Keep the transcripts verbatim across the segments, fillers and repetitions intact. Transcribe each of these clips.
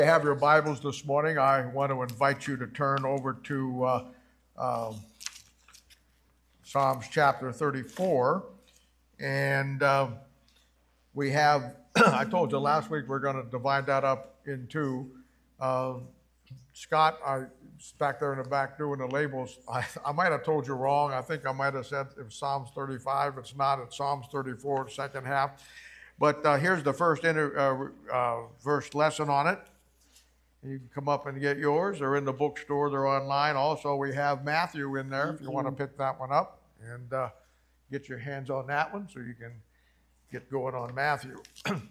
You have your Bibles this morning. I want to invite you to turn over to uh, uh, Psalms chapter thirty-four. And uh, we have, I told you last week, we're going to divide that up in two. Uh, Scott, I was back there in the back doing the labels. I, I might have told you wrong. I think I might have said it was Psalms thirty-five. It's not. It's Psalms thirty-four, second half. But uh, here's the first inter, uh, uh, verse lesson on it. You can come up and get yours. They're in the bookstore. They're online. Also, we have Matthew in there if you want to pick that one up and uh, get your hands on that one so you can get going on Matthew. And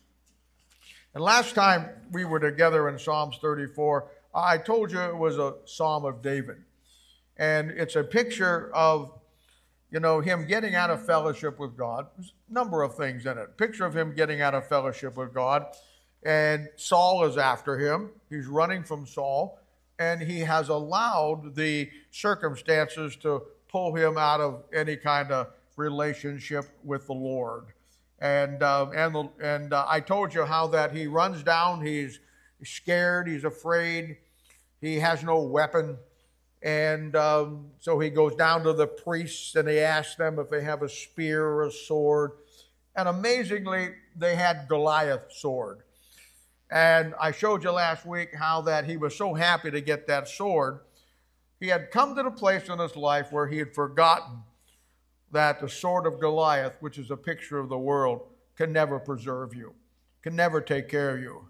last time we were together in Psalms thirty-four, I told you it was a Psalm of David. And it's a picture of, you know, him getting out of fellowship with God. There's a number of things in it. Picture of him getting out of fellowship with God. And Saul is after him. He's running from Saul. And he has allowed the circumstances to pull him out of any kind of relationship with the Lord. And uh, and the, and uh, I told you how that he runs down. He's scared. He's afraid. He has no weapon. And um, so he goes down to the priests and he asks them if they have a spear or a sword. And amazingly, they had Goliath's sword. And I showed you last week how that he was so happy to get that sword. He had come to the place in his life where he had forgotten that the sword of Goliath, which is a picture of the world, can never preserve you, can never take care of you.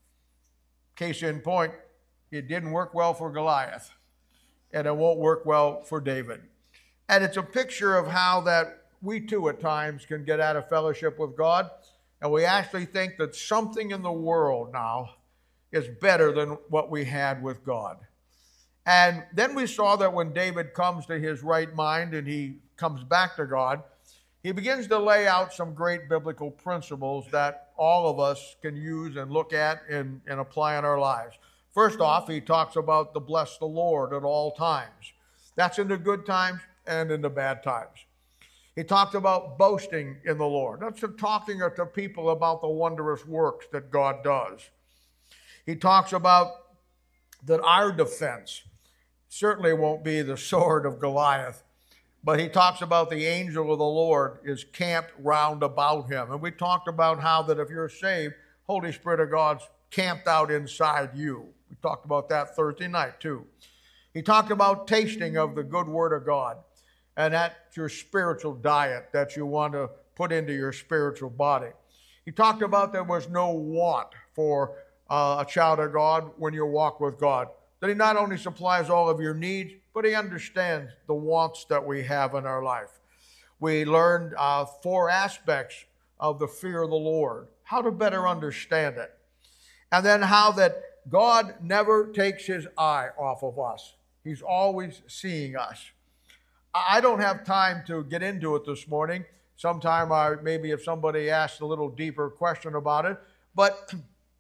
Case in point, it didn't work well for Goliath, and it won't work well for David. And it's a picture of how that we too at times can get out of fellowship with God, and we actually think that something in the world now is better than what we had with God. And then we saw that when David comes to his right mind and he comes back to God, he begins to lay out some great biblical principles that all of us can use and look at and, and apply in our lives. First off, he talks about to bless the Lord at all times. That's in the good times and in the bad times. He talked about boasting in the Lord. That's talking to people about the wondrous works that God does. He talks about that our defense certainly won't be the sword of Goliath, but he talks about the angel of the Lord is camped round about him. And we talked about how that if you're saved, Holy Spirit of God's camped out inside you. We talked about that Thursday night too. He talked about tasting of the good word of God. And that's your spiritual diet that you want to put into your spiritual body. He talked about there was no want for uh, a child of God when you walk with God. That he not only supplies all of your needs, but he understands the wants that we have in our life. We learned uh, four aspects of the fear of the Lord, how to better understand it. And then how that God never takes his eye off of us. He's always seeing us. I don't have time to get into it this morning. Sometime I, maybe if somebody asks a little deeper question about it. But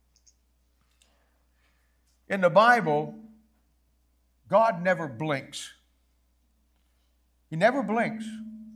in the Bible, God never blinks. He never blinks.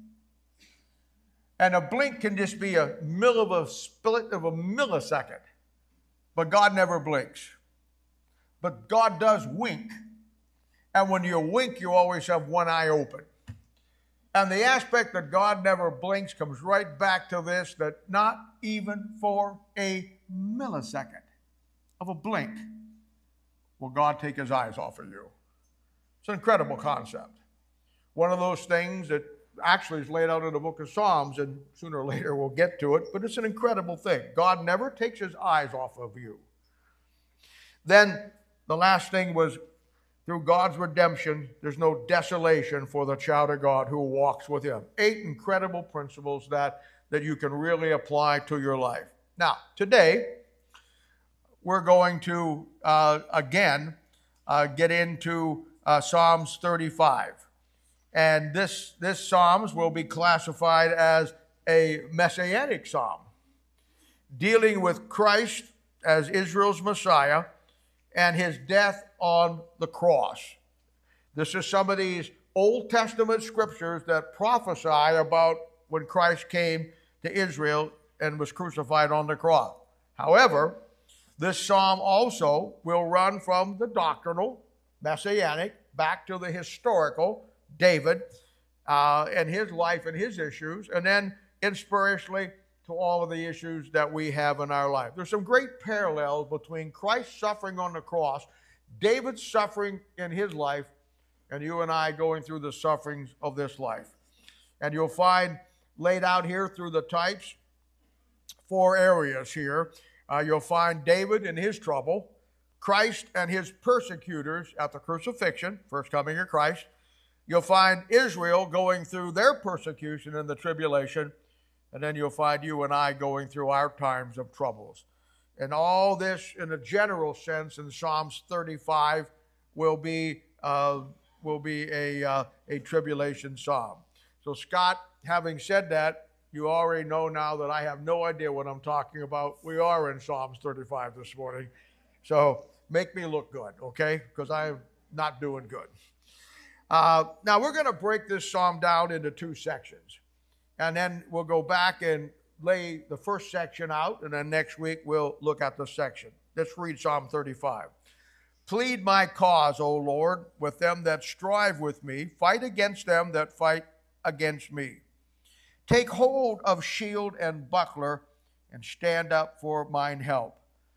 And a blink can just be a mill of a split of a millisecond. But God never blinks. But God does wink. And when you wink, you always have one eye open. And the aspect that God never blinks comes right back to this, that not even for a millisecond of a blink will God take his eyes off of you. It's an incredible concept. One of those things that actually is laid out in the book of Psalms, and sooner or later we'll get to it, but it's an incredible thing. God never takes his eyes off of you. Then the last thing was, through God's redemption, there's no desolation for the child of God who walks with him. Eight incredible principles that, that you can really apply to your life. Now, today, we're going to, uh, again, uh, get into uh, Psalms thirty-five. And this, this Psalms will be classified as a messianic psalm, dealing with Christ as Israel's Messiah and his death on the cross. This is some of these Old Testament scriptures that prophesy about when Christ came to Israel and was crucified on the cross. However, This psalm also will run from the doctrinal, messianic, back to the historical, David, uh, and his life and his issues, and then inspirationally to all of the issues that we have in our life. There's some great parallels between Christ's suffering on the cross, David's suffering in his life, and you and I going through the sufferings of this life. And you'll find laid out here through the types four areas here. Uh, you'll find David in his trouble, Christ and his persecutors at the crucifixion, first coming of Christ. You'll find Israel going through their persecution and the tribulation, and then you'll find you and I going through our times of troubles. And all this, in a general sense, in Psalms thirty-five, will be uh, will be a uh, a tribulation psalm. So, Scott, having said that, you already know now that I have no idea what I'm talking about. We are in Psalms thirty-five this morning, so make me look good, okay? Because I'm not doing good. Uh, now we're going to break this psalm down into two sections, and then we'll go back and lay the first section out, and then next week we'll look at the section. Let's read Psalm thirty-five. Plead my cause, O Lord, with them that strive with me. Fight against them that fight against me. Take hold of shield and buckler, and stand up for mine help.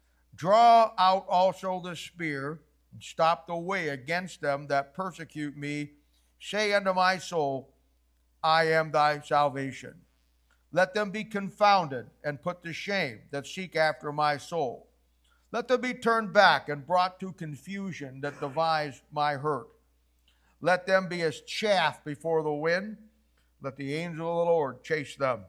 Draw out also the spear, and stop the way against them that persecute me. Say unto my soul, I am thy salvation. Let them be confounded and put to shame that seek after my soul. Let them be turned back and brought to confusion that devise my hurt. Let them be as chaff before the wind. Let the angel of the Lord chase them.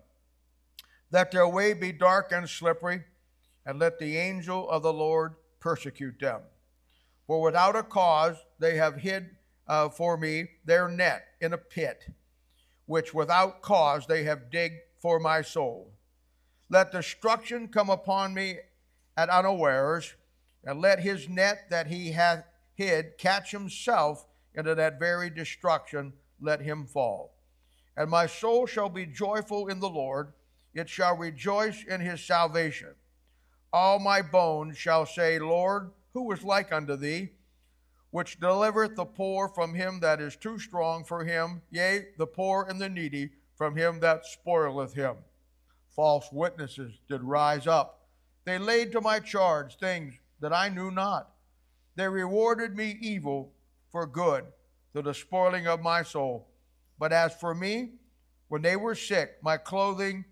Let their way be dark and slippery, and let the angel of the Lord persecute them. For without a cause they have hid uh, for me their net in a pit, which without cause they have digged for my soul. Let destruction come upon me at unawares, and let his net that he hath hid catch himself into that very destruction, let him fall. And my soul shall be joyful in the Lord, it shall rejoice in his salvation. All my bones shall say, Lord, who is like unto thee, which delivereth the poor from him that is too strong for him, yea, the poor and the needy from him that spoileth him. False witnesses did rise up. They laid to my charge things that I knew not. They rewarded me evil for good, to the spoiling of my soul. But as for me, when they were sick, my clothing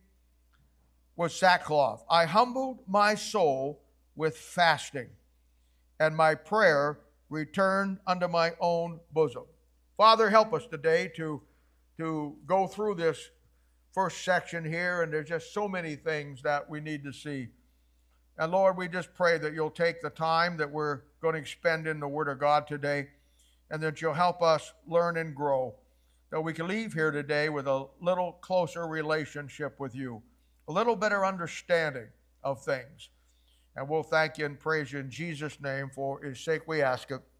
was sackcloth. I humbled my soul with fasting, and my prayer returned unto my own bosom. Father, help us today to, to go through this first section here, and there's just so many things that we need to see. And Lord, we just pray that you'll take the time that we're going to spend in the Word of God today, and that you'll help us learn and grow, that we can leave here today with a little closer relationship with you, a little better understanding of things. And we'll thank you and praise you in Jesus' name. For his sake we ask it.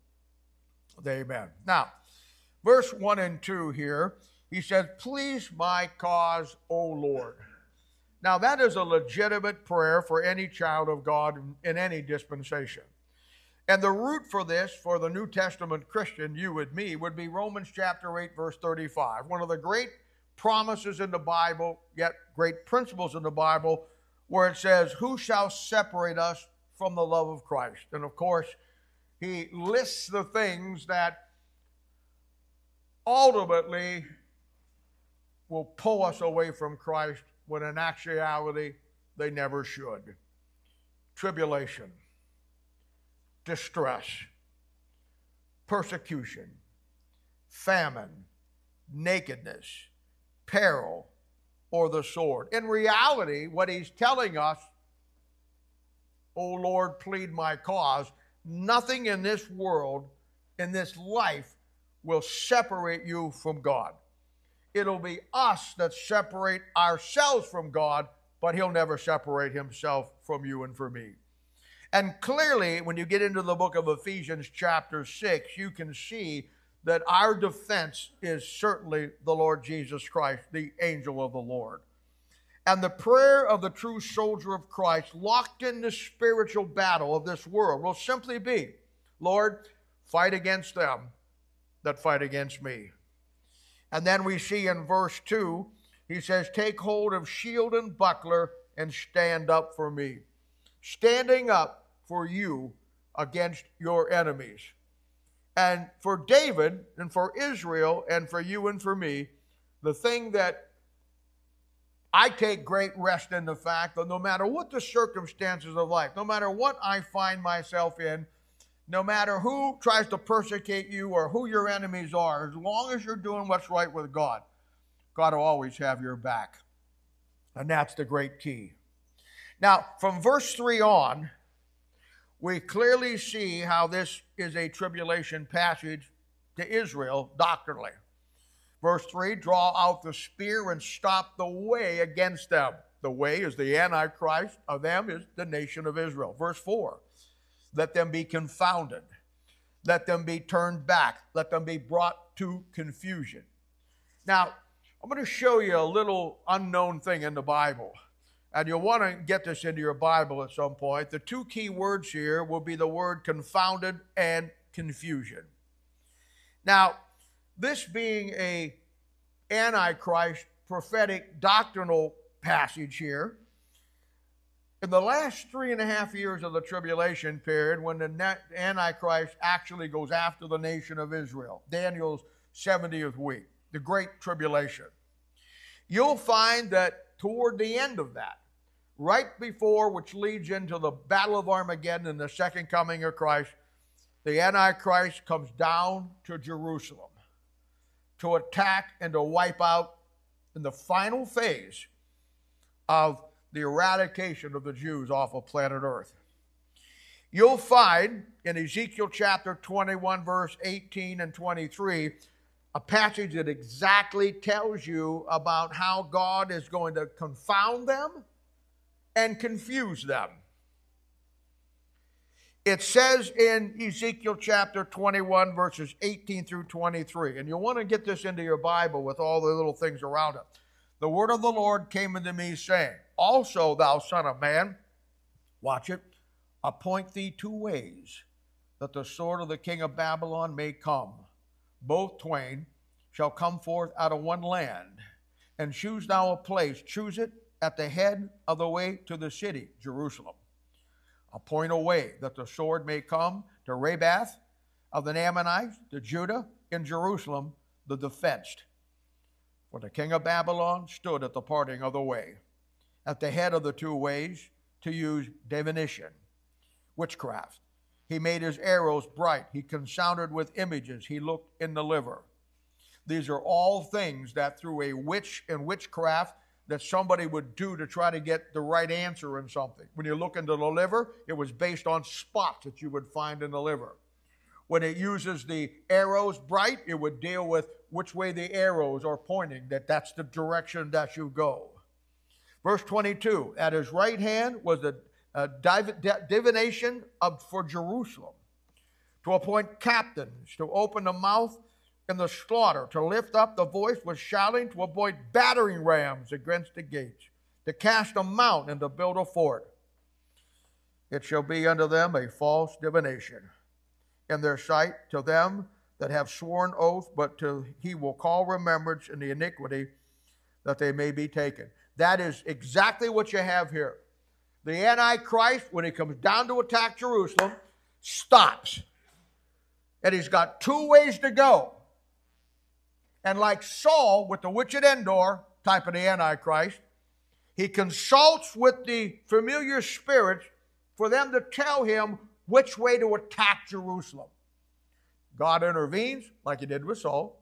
Amen. Now, verse one and two here, he says, please my cause, O Lord. Now, that is a legitimate prayer for any child of God in any dispensation. And the root for this, for the New Testament Christian, you and me, would be Romans chapter eight, verse thirty-five. One of the great promises in the Bible, yet great principles in the Bible, where it says, who shall separate us from the love of Christ? And of course, he lists the things that ultimately will pull us away from Christ, when in actuality, they never should. Tribulation, distress, persecution, famine, nakedness, peril, or the sword. In reality, what he's telling us, O Lord, plead my cause, nothing in this world, in this life, will separate you from God. It'll be us that separate ourselves from God, but he'll never separate himself from you and from me. And clearly, when you get into the book of Ephesians chapter six, you can see that our defense is certainly the Lord Jesus Christ, the angel of the Lord. And the prayer of the true soldier of Christ, locked in the spiritual battle of this world, will simply be, Lord, fight against them that fight against me. And then we see in verse two, he says, take hold of shield and buckler and stand up for me. Standing up for you against your enemies. And for David and for Israel and for you and for me, the thing that I take great rest in the fact that no matter what the circumstances of life, no matter what I find myself in, no matter who tries to persecute you or who your enemies are, as long as you're doing what's right with God, God will always have your back. And that's the great key. Now, from verse three on, we clearly see how this is a tribulation passage to Israel doctrinally. Verse three, draw out the spear and stop the way against them. The way is the Antichrist, of them is the nation of Israel. Verse four, let them be confounded. Let them be turned back. Let them be brought to confusion. Now, I'm going to show you a little unknown thing in the Bible. And you'll want to get this into your Bible at some point. The two key words here will be the word confounded and confusion. Now, this being a Antichrist prophetic doctrinal passage here, in the last three and a half years of the tribulation period, when the Antichrist actually goes after the nation of Israel, Daniel's seventieth week, the Great Tribulation, you'll find that toward the end of that, right before, which leads into the Battle of Armageddon and the second coming of Christ, the Antichrist comes down to Jerusalem to attack and to wipe out in the final phase of the eradication of the Jews off of planet Earth. You'll find in Ezekiel chapter twenty-one, verse eighteen and twenty-three, a passage that exactly tells you about how God is going to confound them and confuse them. It says in Ezekiel chapter twenty-one, verses eighteen through twenty-three, and you'll want to get this into your Bible with all the little things around it. The word of the Lord came unto me, saying, also, thou son of man, watch it, appoint thee two ways, that the sword of the king of Babylon may come. Both twain shall come forth out of one land. And choose thou a place, choose it at the head of the way to the city, Jerusalem. Appoint a way that the sword may come to Rabath of the Ammonites, to Judah, in Jerusalem, the defenced. For the king of Babylon stood at the parting of the way, at the head of the two ways, to use divination, witchcraft. He made his arrows bright. He consounded with images. He looked in the liver. These are all things that through a witch and witchcraft that somebody would do to try to get the right answer in something. When you look into the liver, it was based on spots that you would find in the liver. When it uses the arrows bright, it would deal with which way the arrows are pointing, that that's the direction that you go. Verse twenty-two, at his right hand was the uh, divination of, for Jerusalem, to appoint captains, to open the mouth in the slaughter, to lift up the voice with shouting, to appoint battering rams against the gates, to cast a mount and to build a fort. It shall be unto them a false divination in their sight, to them that have sworn oath, but to he will call remembrance in the iniquity, that they may be taken. That is exactly what you have here. The Antichrist, when he comes down to attack Jerusalem, stops. And he's got two ways to go. And like Saul with the witch at Endor, type of the Antichrist, he consults with the familiar spirits for them to tell him which way to attack Jerusalem. God intervenes, like he did with Saul,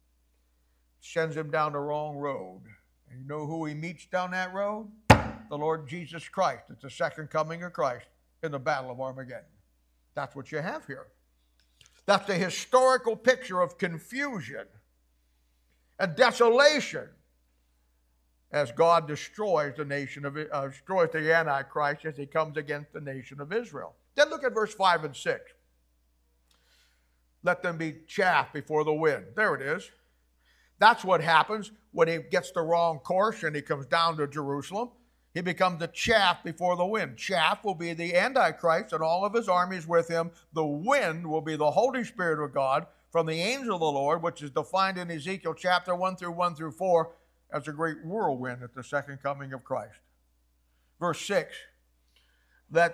sends him down the wrong road. And you know who he meets down that road? The Lord Jesus Christ. It's the second coming of Christ in the Battle of Armageddon. That's what you have here. That's the historical picture of confusion and desolation as God destroys the nation of uh, destroys the Antichrist as he comes against the nation of Israel. Then look at verse five and six. Let them be chaff before the wind. There it is. That's what happens when he gets the wrong course and he comes down to Jerusalem. He becomes the chaff before the wind. Chaff will be the Antichrist and all of his armies with him. The wind will be the Holy Spirit of God from the angel of the Lord, which is defined in Ezekiel chapter one through one through four as a great whirlwind at the second coming of Christ. Verse six, that,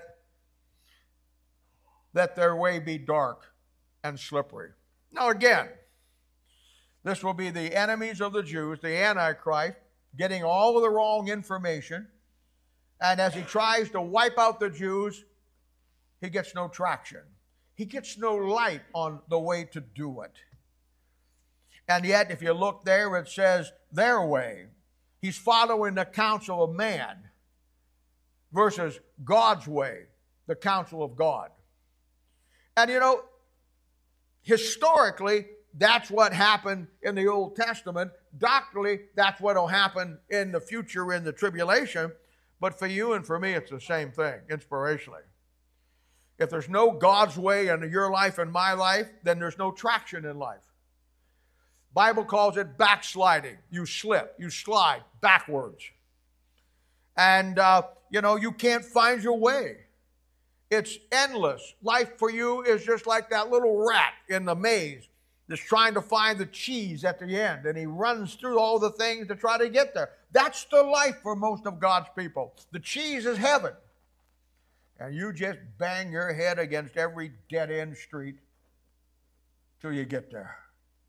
that their way be dark and slippery. Now again, this will be the enemies of the Jews, the Antichrist, getting all of the wrong information. And as he tries to wipe out the Jews, he gets no traction. He gets no light on the way to do it. And yet, if you look there, it says their way. He's following the counsel of man versus God's way, the counsel of God. And you know, historically, that's what happened in the Old Testament. Doctrinally, that's what will happen in the future in the tribulation. But for you and for me, it's the same thing, inspirationally. If there's no God's way in your life and my life, then there's no traction in life. Bible calls it backsliding. You slip, you slide backwards. And, uh, you know, you can't find your way. It's endless. Life for you is just like that little rat in the maze that's trying to find the cheese at the end, and he runs through all the things to try to get there. That's the life for most of God's people. The cheese is heaven. And you just bang your head against every dead-end street till you get there.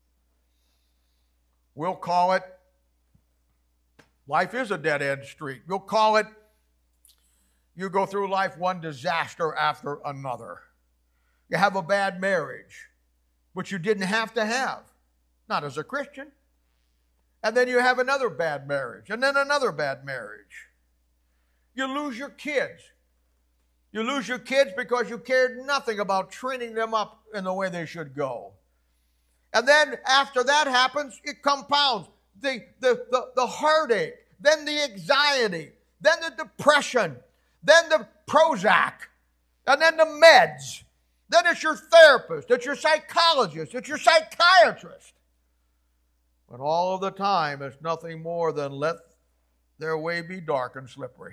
We'll call it, life is a dead-end street. We'll call it, you go through life one disaster after another. You have a bad marriage, which you didn't have to have, not as a Christian. And then you have another bad marriage, and then another bad marriage. You lose your kids. You lose your kids because you cared nothing about training them up in the way they should go. And then after that happens, it compounds. The, the, the, the heartache, then the anxiety, then the depression, then the Prozac, and then the meds. Then it's your therapist, it's your psychologist, it's your psychiatrist. But all of the time, it's nothing more than let their way be dark and slippery.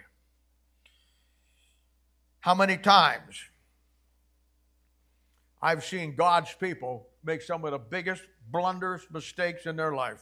How many times I've seen God's people make some of the biggest blunders, mistakes in their life.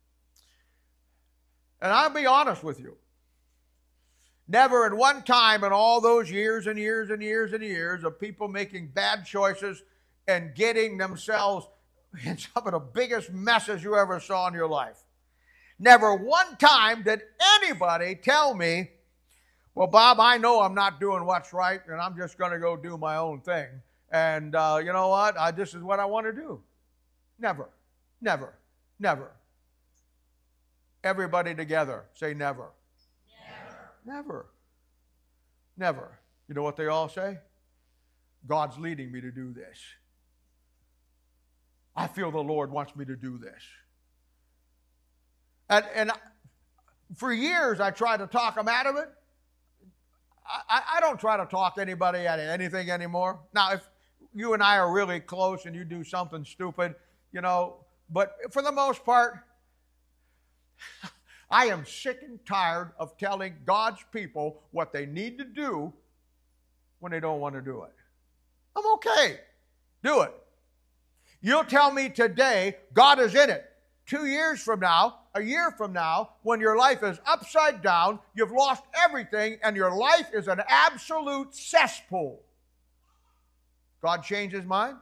And I'll be honest with you. Never at one time in all those years and years and years and years of people making bad choices and getting themselves in some of the biggest messes you ever saw in your life. Never one time did anybody tell me, well, Bob, I know I'm not doing what's right, and I'm just going to go do my own thing. And uh, you know what? I, this is what I want to do. Never, never, never. Everybody together, say never. Never. Never. You know what they all say? God's leading me to do this. I feel the Lord wants me to do this. And, and for years I tried to talk them out of it. I, I don't try to talk anybody out of anything anymore. Now, if you and I are really close and you do something stupid, you know, but for the most part, I am sick and tired of telling God's people what they need to do when they don't want to do it. I'm okay. Do it. You'll tell me today God is in it. Two years from now, a year from now, when your life is upside down, you've lost everything, and your life is an absolute cesspool. God changed his mind?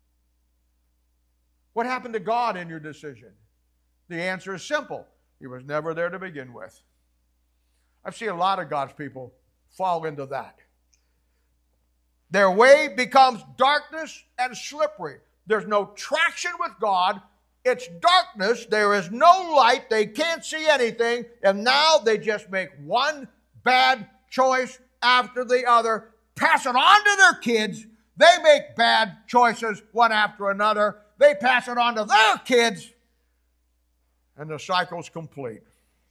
What happened to God in your decision? The answer is simple. He was never there to begin with. I've seen a lot of God's people fall into that. Their way becomes darkness and slippery. There's no traction with God. It's darkness. There is no light. They can't see anything. And now they just make one bad choice after the other, pass it on to their kids. They make bad choices one after another. They pass it on to their kids. And the cycle's complete.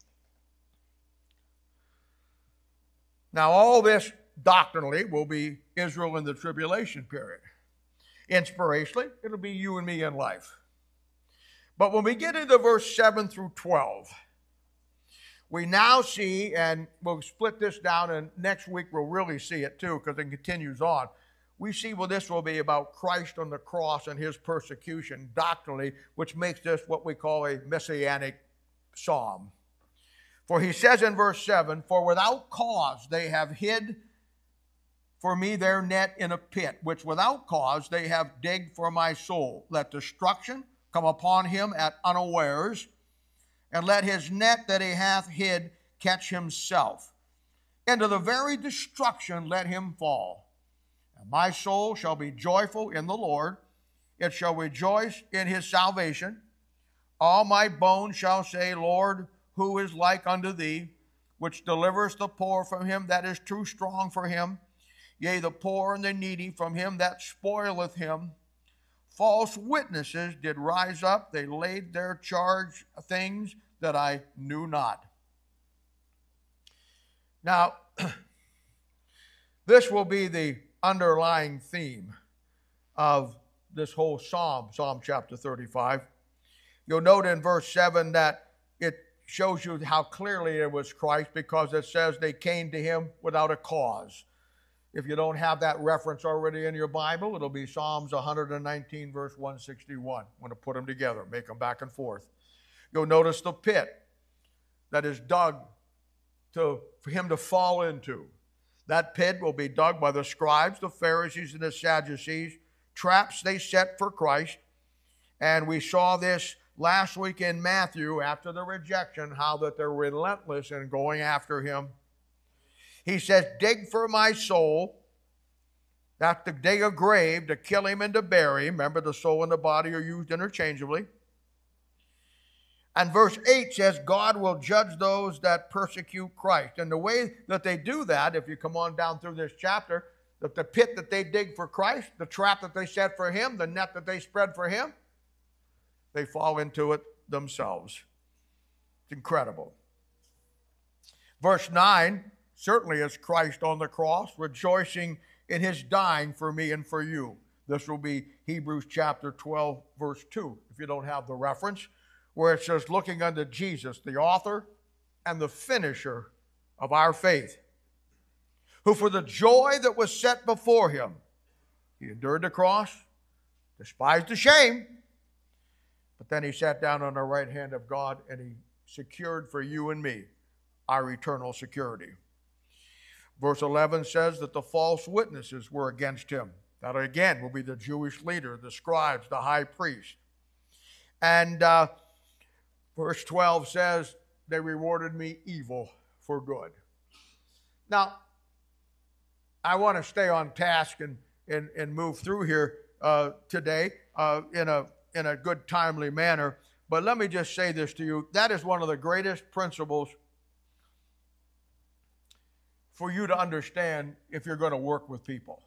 Now, all this doctrinally will be Israel in the tribulation period. Inspirationally, it'll be you and me in life. But when we get into verse seven through twelve, we now see, and we'll split this down, and next week we'll really see it too, because it continues on. We see well this will be about Christ on the cross and his persecution doctrinally, which makes this what we call a messianic psalm. For he says in verse seven, for without cause they have hid for me their net in a pit, which without cause they have digged for my soul. Let destruction come upon him at unawares, and let his net that he hath hid catch himself. Into the very destruction let him fall. And my soul shall be joyful in the Lord. It shall rejoice in his salvation. All my bones shall say, Lord, who is like unto thee, which deliverest the poor from him that is too strong for him, yea, the poor and the needy from him that spoileth him. False witnesses did rise up. They laid their charge things that I knew not. Now, this will be the underlying theme of this whole psalm, Psalm chapter thirty-five. You'll note in verse seven that it shows you how clearly it was Christ, because it says they came to him without a cause. If you don't have that reference already in your Bible, it'll be Psalms one nineteen, verse one sixty-one. I'm going to put them together, make them back and forth. You'll notice the pit that is dug to, for him to fall into. That pit will be dug by the scribes, the Pharisees, and the Sadducees, traps they set for Christ. And we saw this last week in Matthew after the rejection, how that they're relentless in going after him. He says, dig for my soul. That's to dig a grave, to kill him and to bury him. Remember, the soul and the body are used interchangeably. And verse eight says, God will judge those that persecute Christ. And the way that they do that, if you come on down through this chapter, that the pit that they dig for Christ, the trap that they set for him, the net that they spread for him, they fall into it themselves. It's incredible. Verse nine, certainly is Christ on the cross, rejoicing in his dying for me and for you. This will be Hebrews chapter twelve, verse two, if you don't have the reference, where it says, looking unto Jesus, the author and the finisher of our faith, who for the joy that was set before him, he endured the cross, despised the shame, but then he sat down on the right hand of God, and he secured for you and me our eternal security. Verse eleven says that the false witnesses were against him. That again will be the Jewish leader, the scribes, the high priest. And uh, verse twelve says, they rewarded me evil for good. Now, I want to stay on task and, and, and move through here uh, today uh, in a, in a good, timely manner. But let me just say this to you. That is one of the greatest principles for you to understand if you're going to work with people.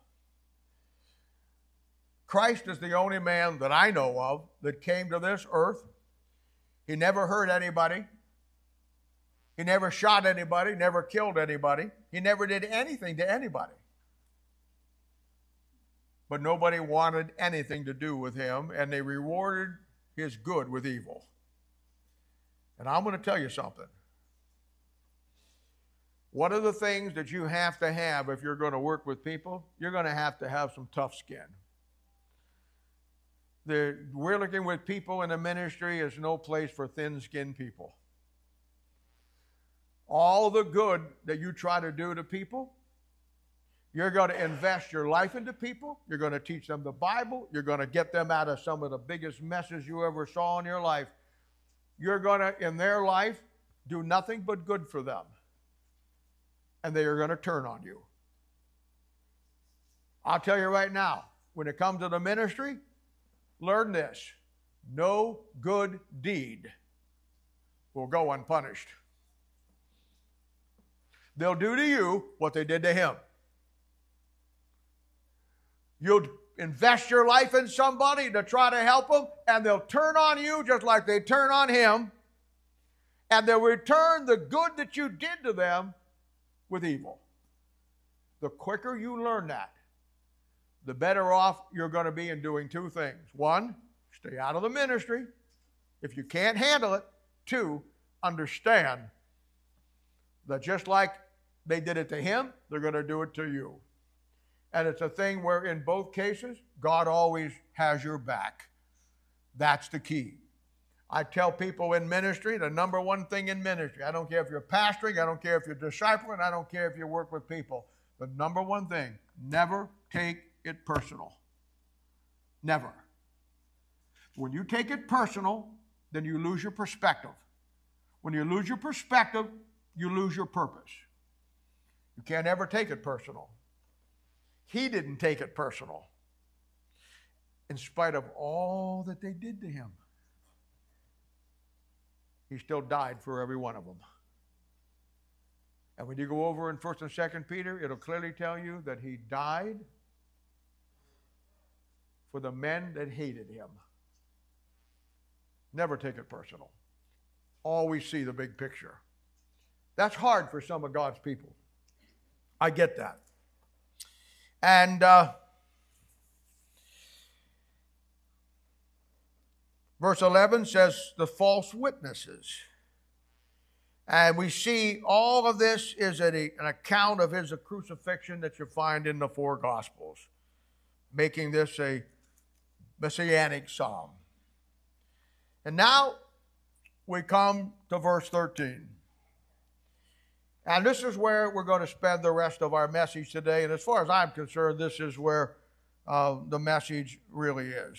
Christ is the only man that I know of that came to this earth. He never hurt anybody. He never shot anybody, never killed anybody. He never did anything to anybody. But nobody wanted anything to do with him, and they rewarded his good with evil. And I'm going to tell you something. One of the things that you have to have if you're going to work with people, you're going to have to have some tough skin. The, we're looking with people in the ministry is no place for thin-skinned people. All the good that you try to do to people, you're going to invest your life into people. You're going to teach them the Bible. You're going to get them out of some of the biggest messes you ever saw in your life. You're going to, in their life, do nothing but good for them. And they are going to turn on you. I'll tell you right now, when it comes to the ministry, learn this. No good deed will go unpunished. They'll do to you what they did to him. You'll invest your life in somebody to try to help them, and they'll turn on you just like they turn on him, and they'll return the good that you did to them with evil. The quicker you learn that, the better off you're going to be in doing two things. One, stay out of the ministry. If you can't handle it, two, understand that just like they did it to him, they're going to do it to you. And it's a thing where in both cases, God always has your back. That's the key. I tell people in ministry, the number one thing in ministry, I don't care if you're pastoring, I don't care if you're discipling, I don't care if you work with people. The number one thing, never take it personal. Never. When you take it personal, then you lose your perspective. When you lose your perspective, you lose your purpose. You can't ever take it personal. He didn't take it personal, in spite of all that they did to him. He still died for every one of them. And when you go over in First and Second Peter, it'll clearly tell you that he died for the men that hated him. Never take it personal. Always see the big picture. That's hard for some of God's people. I get that. And uh, verse eleven says the false witnesses. And we see all of this is a, an account of his crucifixion that you find in the four Gospels, making this a messianic psalm. And now we come to verse thirteen. And this is where we're going to spend the rest of our message today. And as far as I'm concerned, this is where uh, the message really is.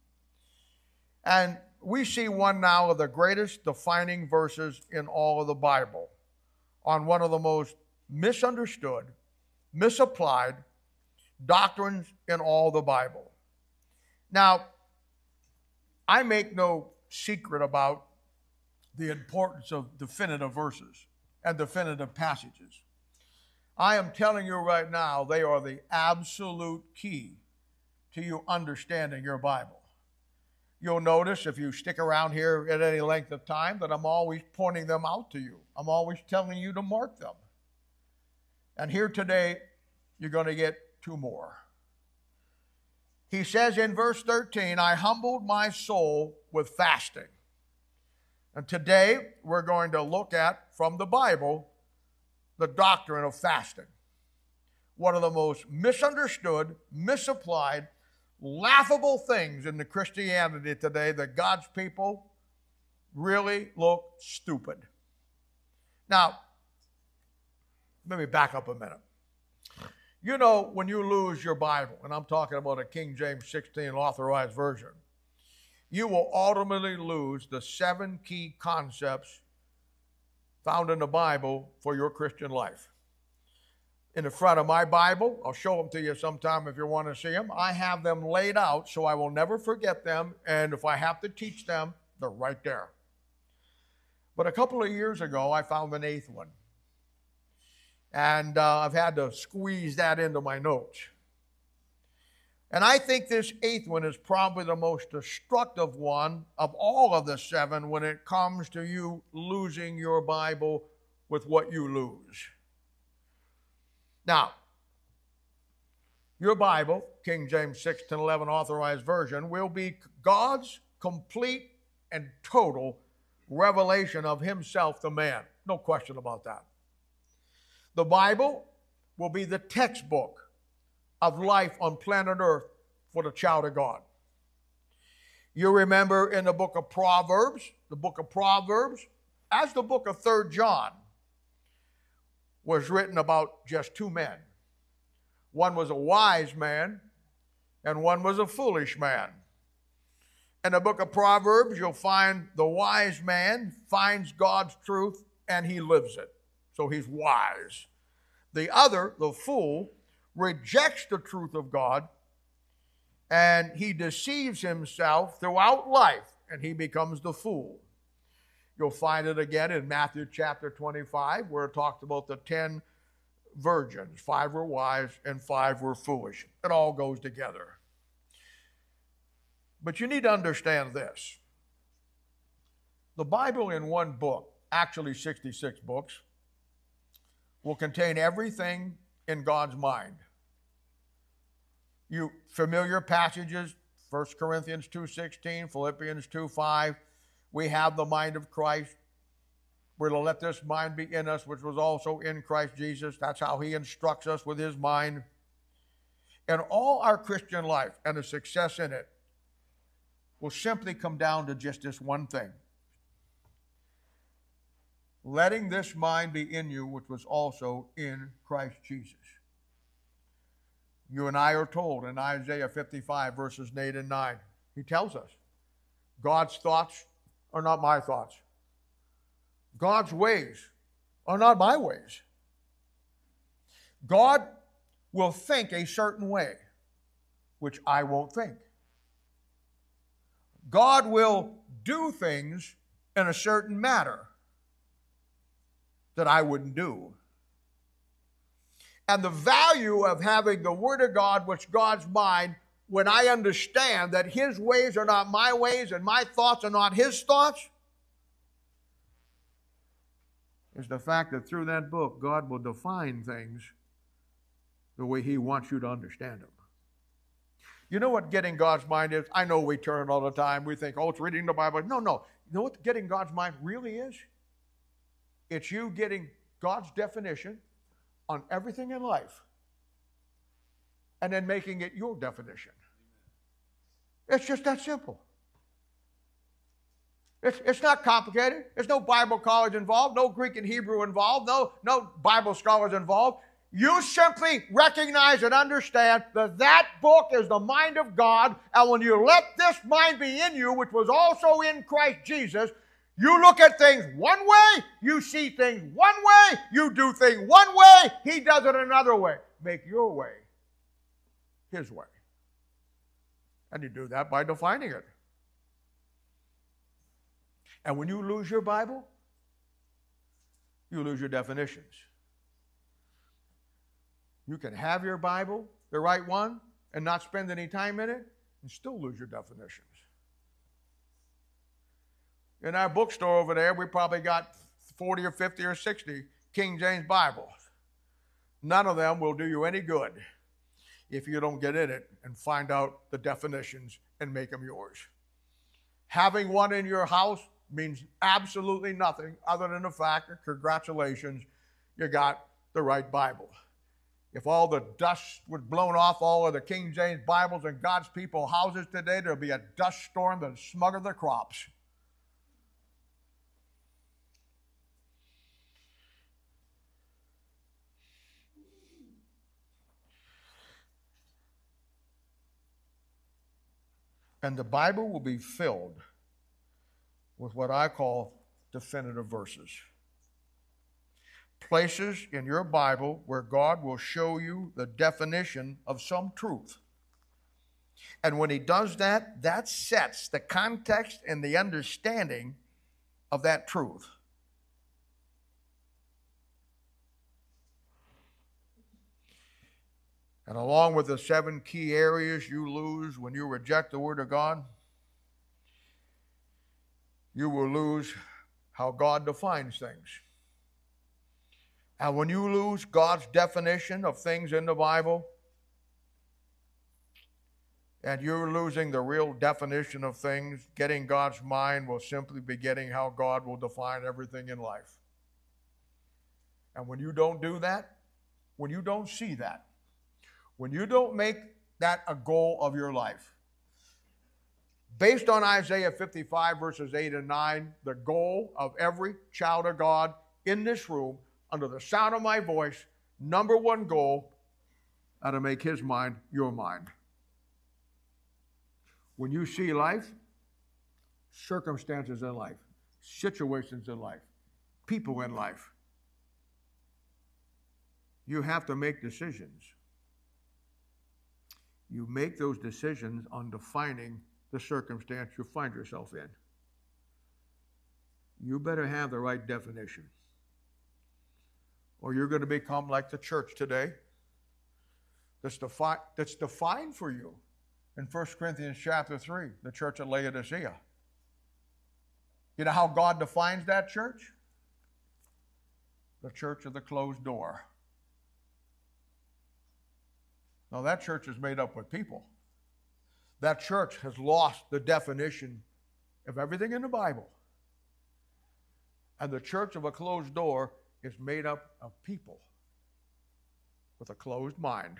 And we see one now of the greatest defining verses in all of the Bible on one of the most misunderstood, misapplied doctrines in all the Bible. Now, I make no secret about the importance of definitive verses and definitive passages. I am telling you right now, they are the absolute key to you understanding your Bible. You'll notice if you stick around here at any length of time that I'm always pointing them out to you. I'm always telling you to mark them. And here today, you're going to get two more. He says in verse thirteen, I humbled my soul with fasting. And today, we're going to look at, from the Bible, the doctrine of fasting. One of the most misunderstood, misapplied, laughable things in the Christianity today that God's people really look stupid. Now, let me back up a minute. You know, when you lose your Bible, and I'm talking about a King James sixteen authorized version, you will ultimately lose the seven key concepts found in the Bible for your Christian life. In the front of my Bible, I'll show them to you sometime if you want to see them. I have them laid out so I will never forget them, and if I have to teach them, they're right there. But a couple of years ago, I found an eighth one. And uh, I've had to squeeze that into my notes. And I think this eighth one is probably the most destructive one of all of the seven when it comes to you losing your Bible with what you lose. Now, your Bible, King James six ten eleven authorized version, will be God's complete and total revelation of himself to man. No question about that. The Bible will be the textbook of life on planet Earth for the child of God. You remember in the book of Proverbs, the book of Proverbs, as the book of Third John, was written about just two men. One was a wise man, and one was a foolish man. In the book of Proverbs, you'll find the wise man finds God's truth, and he lives it. So he's wise. The other, the fool, rejects the truth of God, and he deceives himself throughout life, and he becomes the fool. You'll find it again in Matthew chapter twenty-five, where it talks about the ten virgins. Five were wise and five were foolish. It all goes together. But you need to understand this. The Bible in one book, actually sixty-six books, will contain everything in God's mind. You familiar passages, First Corinthians two sixteen, Philippians two five, We have the mind of Christ. We're to let this mind be in us, which was also in Christ Jesus. That's how he instructs us with his mind. And all our Christian life and the success in it will simply come down to just this one thing. Letting this mind be in you, which was also in Christ Jesus. You and I are told in Isaiah fifty-five, verses eight and nine, he tells us, God's thoughts are not my thoughts. God's ways are not my ways. God will think a certain way, which I won't think. God will do things in a certain manner that I wouldn't do. And the value of having the Word of God, which God's mind, when I understand that his ways are not my ways and my thoughts are not his thoughts, is the fact that through that book, God will define things the way he wants you to understand them. You know what getting God's mind is? I know we turn all the time. We think, oh, it's reading the Bible. No, no. You know what getting God's mind really is? It's you getting God's definition on everything in life and then making it your definition. It's just that simple. It's, it's not complicated. There's no Bible college involved, no Greek and Hebrew involved, no, no Bible scholars involved. You simply recognize and understand that that book is the mind of God, and when you let this mind be in you, which was also in Christ Jesus, you look at things one way, you see things one way, you do things one way, he does it another way. Make your way his way. And you do that by defining it. And when you lose your Bible, you lose your definitions. You can have your Bible, the right one, and not spend any time in it, and still lose your definitions. In our bookstore over there, we probably got forty or fifty or sixty King James Bibles. None of them will do you any good if you don't get in it and find out the definitions and make them yours. Having one in your house means absolutely nothing other than the fact that, congratulations, you got the right Bible. If all the dust was blown off all of the King James Bibles in God's people's houses today, there'll be a dust storm that'll smother the crops. And the Bible will be filled with what I call definitive verses. Places in your Bible where God will show you the definition of some truth. And when he does that, that sets the context and the understanding of that truth. And along with the seven key areas you lose when you reject the Word of God, you will lose how God defines things. And when you lose God's definition of things in the Bible, and you're losing the real definition of things, getting God's mind will simply be getting how God will define everything in life. And when you don't do that, when you don't see that, when you don't make that a goal of your life, based on Isaiah fifty-five, verses eight and nine, the goal of every child of God in this room, under the sound of my voice, number one goal, how to make his mind your mind. When you see life, circumstances in life, situations in life, people in life, you have to make decisions. You make those decisions on defining the circumstance you find yourself in. You better have the right definition, or you're going to become like the church today that's, defi- that's defined for you in First Corinthians chapter three, the church at Laodicea. You know how God defines that church? The church of the closed door. Now that church is made up with people. That church has lost the definition of everything in the Bible. And the church of a closed door is made up of people with a closed mind.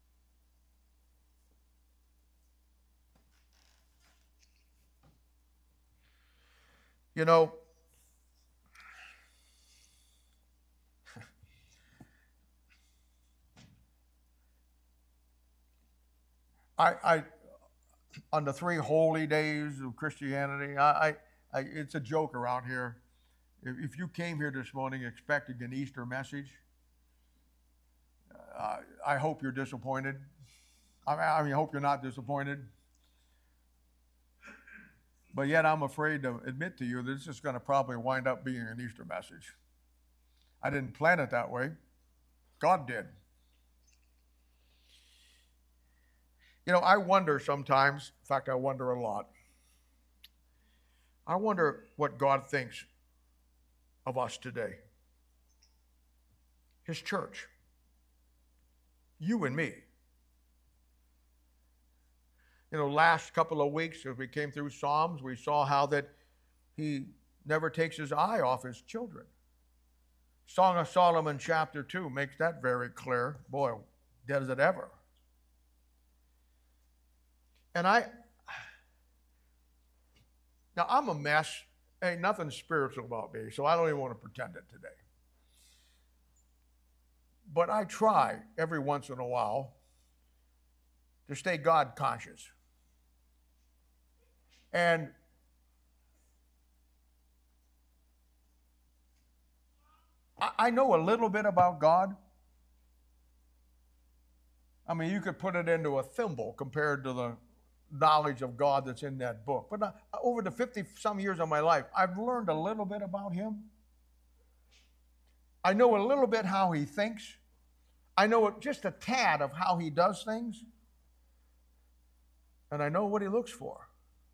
You know, I, I, on the three holy days of Christianity, I, I, I it's a joke around here. If, if you came here this morning expecting an Easter message, uh, I hope you're disappointed. I, I mean, I hope you're not disappointed. But yet I'm afraid to admit to you that this is going to probably wind up being an Easter message. I didn't plan it that way. God did. You know, I wonder sometimes, in fact, I wonder a lot. I wonder what God thinks of us today. His church. You and me. You know, last couple of weeks as we came through Psalms, we saw how that he never takes his eye off his children. Song of Solomon chapter two makes that very clear. Boy, does it ever. And I, now I'm a mess. Ain't nothing spiritual about me, so I don't even want to pretend it today. But I try every once in a while to stay God conscious. And I know a little bit about God. I mean, you could put it into a thimble compared to the knowledge of God that's in that book. But over the fifty-some years of my life, I've learned a little bit about him. I know a little bit how he thinks. I know just a tad of how he does things. And I know what he looks for.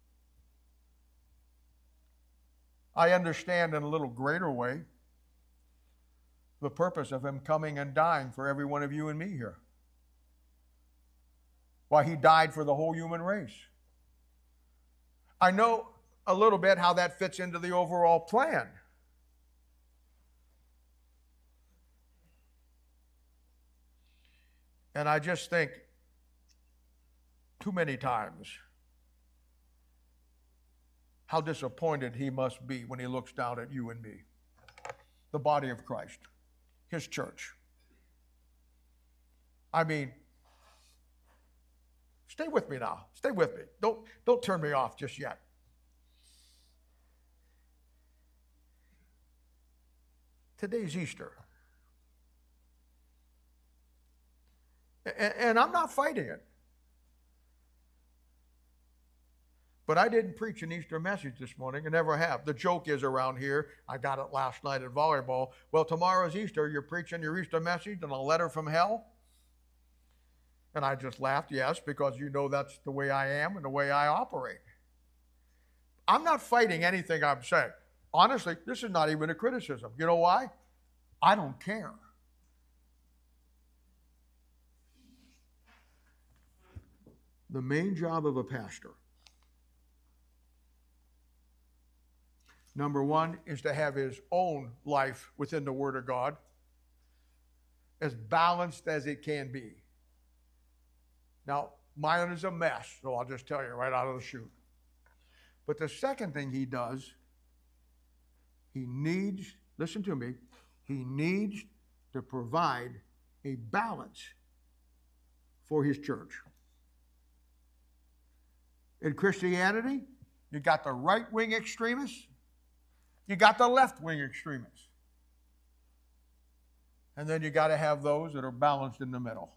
I understand in a little greater way the purpose of him coming and dying for every one of you and me here. Why he died for the whole human race. I know a little bit how that fits into the overall plan. And I just think too many times how disappointed he must be when he looks down at you and me, the body of Christ, his church. I mean, stay with me now. Stay with me. Don't, don't turn me off just yet. Today's Easter. And, and I'm not fighting it. But I didn't preach an Easter message this morning. I never have. The joke is around here, I got it last night at volleyball. Well, tomorrow's Easter. You're preaching your Easter message and a letter from hell? And I just laughed, yes, because you know that's the way I am and the way I operate. I'm not fighting anything I'm saying. Honestly, this is not even a criticism. You know why? I don't care. The main job of a pastor, number one, is to have his own life within the Word of God as balanced as it can be. Now, mine is a mess, so I'll just tell you right out of the chute. But the second thing he does, he needs, listen to me, he needs to provide a balance for his church. In Christianity, you got the right-wing extremists, you got the left-wing extremists. And then you got to have those that are balanced in the middle.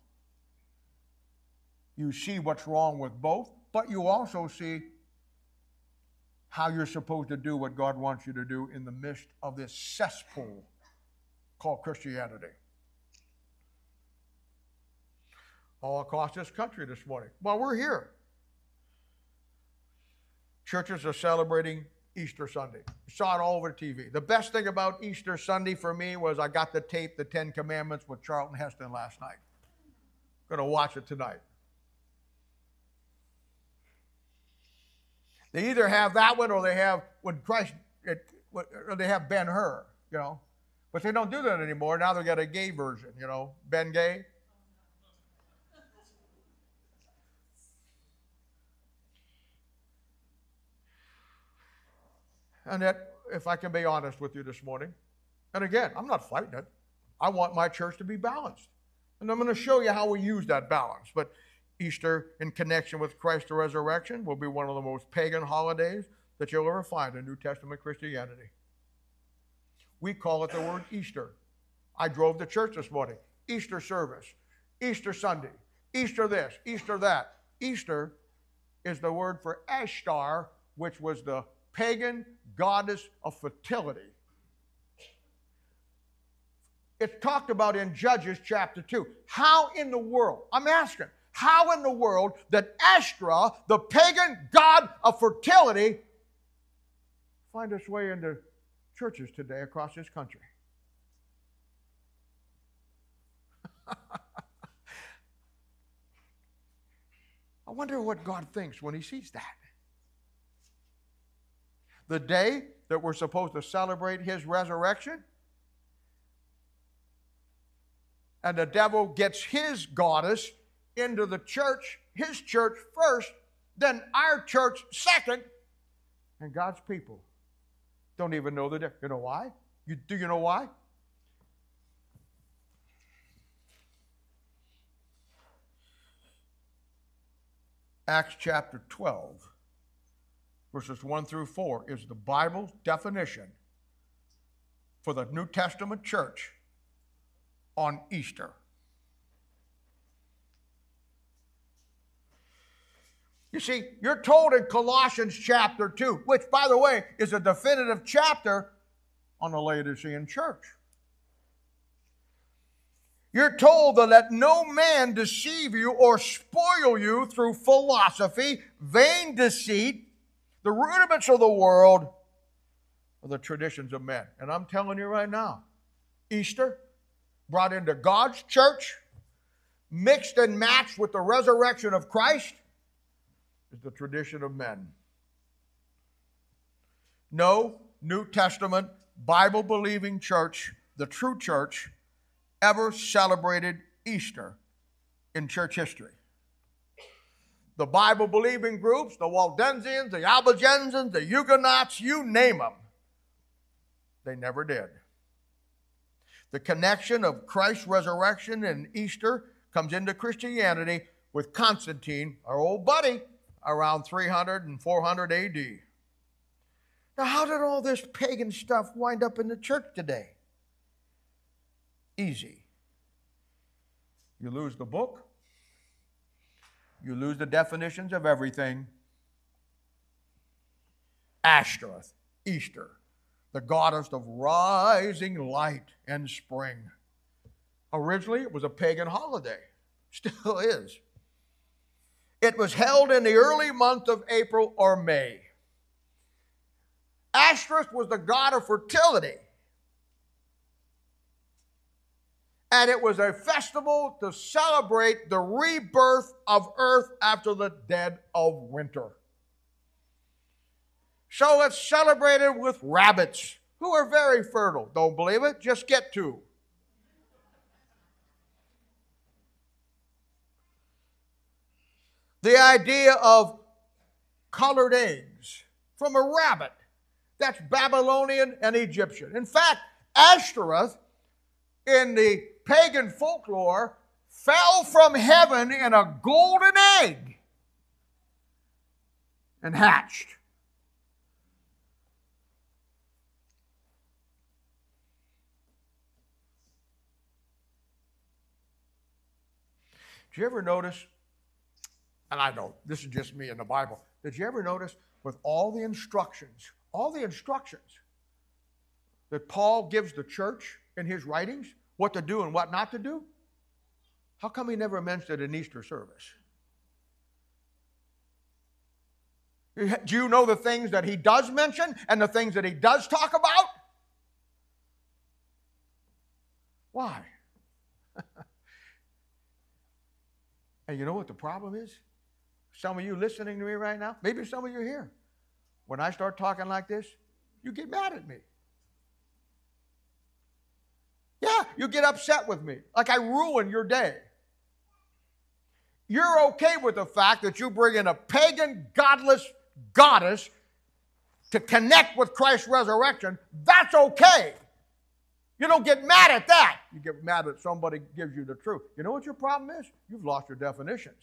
You see what's wrong with both, but you also see how you're supposed to do what God wants you to do in the midst of this cesspool called Christianity. All across this country this morning. Well, we're here. Churches are celebrating Easter Sunday. I saw it all over T V. The best thing about Easter Sunday for me was I got to tape the Ten Commandments with Charlton Heston last night. I'm going to watch it tonight. They either have that one or they have when Christ, it, they have Ben-Hur, you know. But they don't do that anymore. Now they got a gay version, you know, Ben Gay. And that, if I can be honest with you this morning, and again, I'm not fighting it. I want my church to be balanced. And I'm going to show you how we use that balance. But Easter, in connection with Christ's resurrection, will be one of the most pagan holidays that you'll ever find in New Testament Christianity. We call it the word Easter. I drove to church this morning. Easter service, Easter Sunday, Easter this, Easter that. Easter is the word for Ashtar, which was the pagan goddess of fertility. It's talked about in Judges chapter two. How in the world, I'm asking, how in the world did Ashtoreth, the pagan god of fertility, find its way into churches today across this country? I wonder what God thinks when he sees that. The day that we're supposed to celebrate his resurrection, and the devil gets his goddess into the church, his church first, then our church second, and God's people don't even know the difference. You know why? You, do you know why? Acts chapter twelve, verses one through four, is the Bible's definition for the New Testament church on Easter. You see, you're told in Colossians chapter two, which, by the way, is a definitive chapter on the Laodicean church. You're told that let no man deceive you or spoil you through philosophy, vain deceit, the rudiments of the world, or the traditions of men. And I'm telling you right now, Easter, brought into God's church, mixed and matched with the resurrection of Christ, is the tradition of men. No New Testament, Bible-believing church, the true church, ever celebrated Easter in church history. The Bible-believing groups, the Waldensians, the Albigensians, the Huguenots, you name them, they never did. The connection of Christ's resurrection and Easter comes into Christianity with Constantine, our old buddy, around three hundred and four hundred A D. Now, how did all this pagan stuff wind up in the church today? Easy. You lose the book. You lose the definitions of everything. Ashtoreth, Easter, the goddess of rising light and spring. Originally, it was a pagan holiday. Still is. It was held in the early month of April or May. Ashtoreth was the god of fertility. And it was a festival to celebrate the rebirth of earth after the dead of winter. So it's celebrated with rabbits, who are very fertile. Don't believe it? Just get two. The idea of colored eggs from a rabbit, that's Babylonian and Egyptian. In fact, Ashtoreth, in the pagan folklore, fell from heaven in a golden egg and hatched. Did you ever notice, and I know this is just me in the Bible, did you ever notice with all the instructions, all the instructions that Paul gives the church in his writings, what to do and what not to do? How come he never mentioned it in Easter service? Do you know the things that he does mention and the things that he does talk about? Why? And you know what the problem is? Some of you listening to me right now, maybe some of you are here. When I start talking like this, You get mad at me. Yeah, you get upset with me. Like I ruin your day. You're okay with the fact that you bring in a pagan, godless goddess to connect with Christ's resurrection. That's okay. You don't get mad at that. You get mad that somebody gives you the truth. You know what your problem is? You've lost your definitions.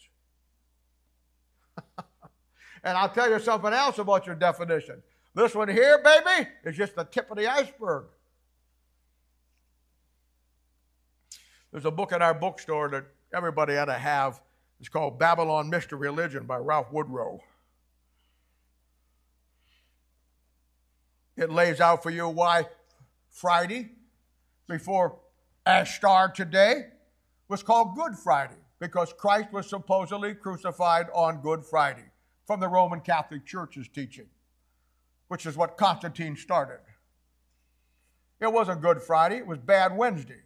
And I'll tell you something else about your definition. This one here, baby, is just the tip of the iceberg. There's a book in our bookstore that everybody ought to have. It's called Babylon Mystery Religion by Ralph Woodrow. It lays out for you why Friday, before Ashtar today, was called Good Friday, because Christ was supposedly crucified on Good Friday, from the Roman Catholic Church's teaching, which is what Constantine started. It wasn't Good Friday, it was Bad Wednesday.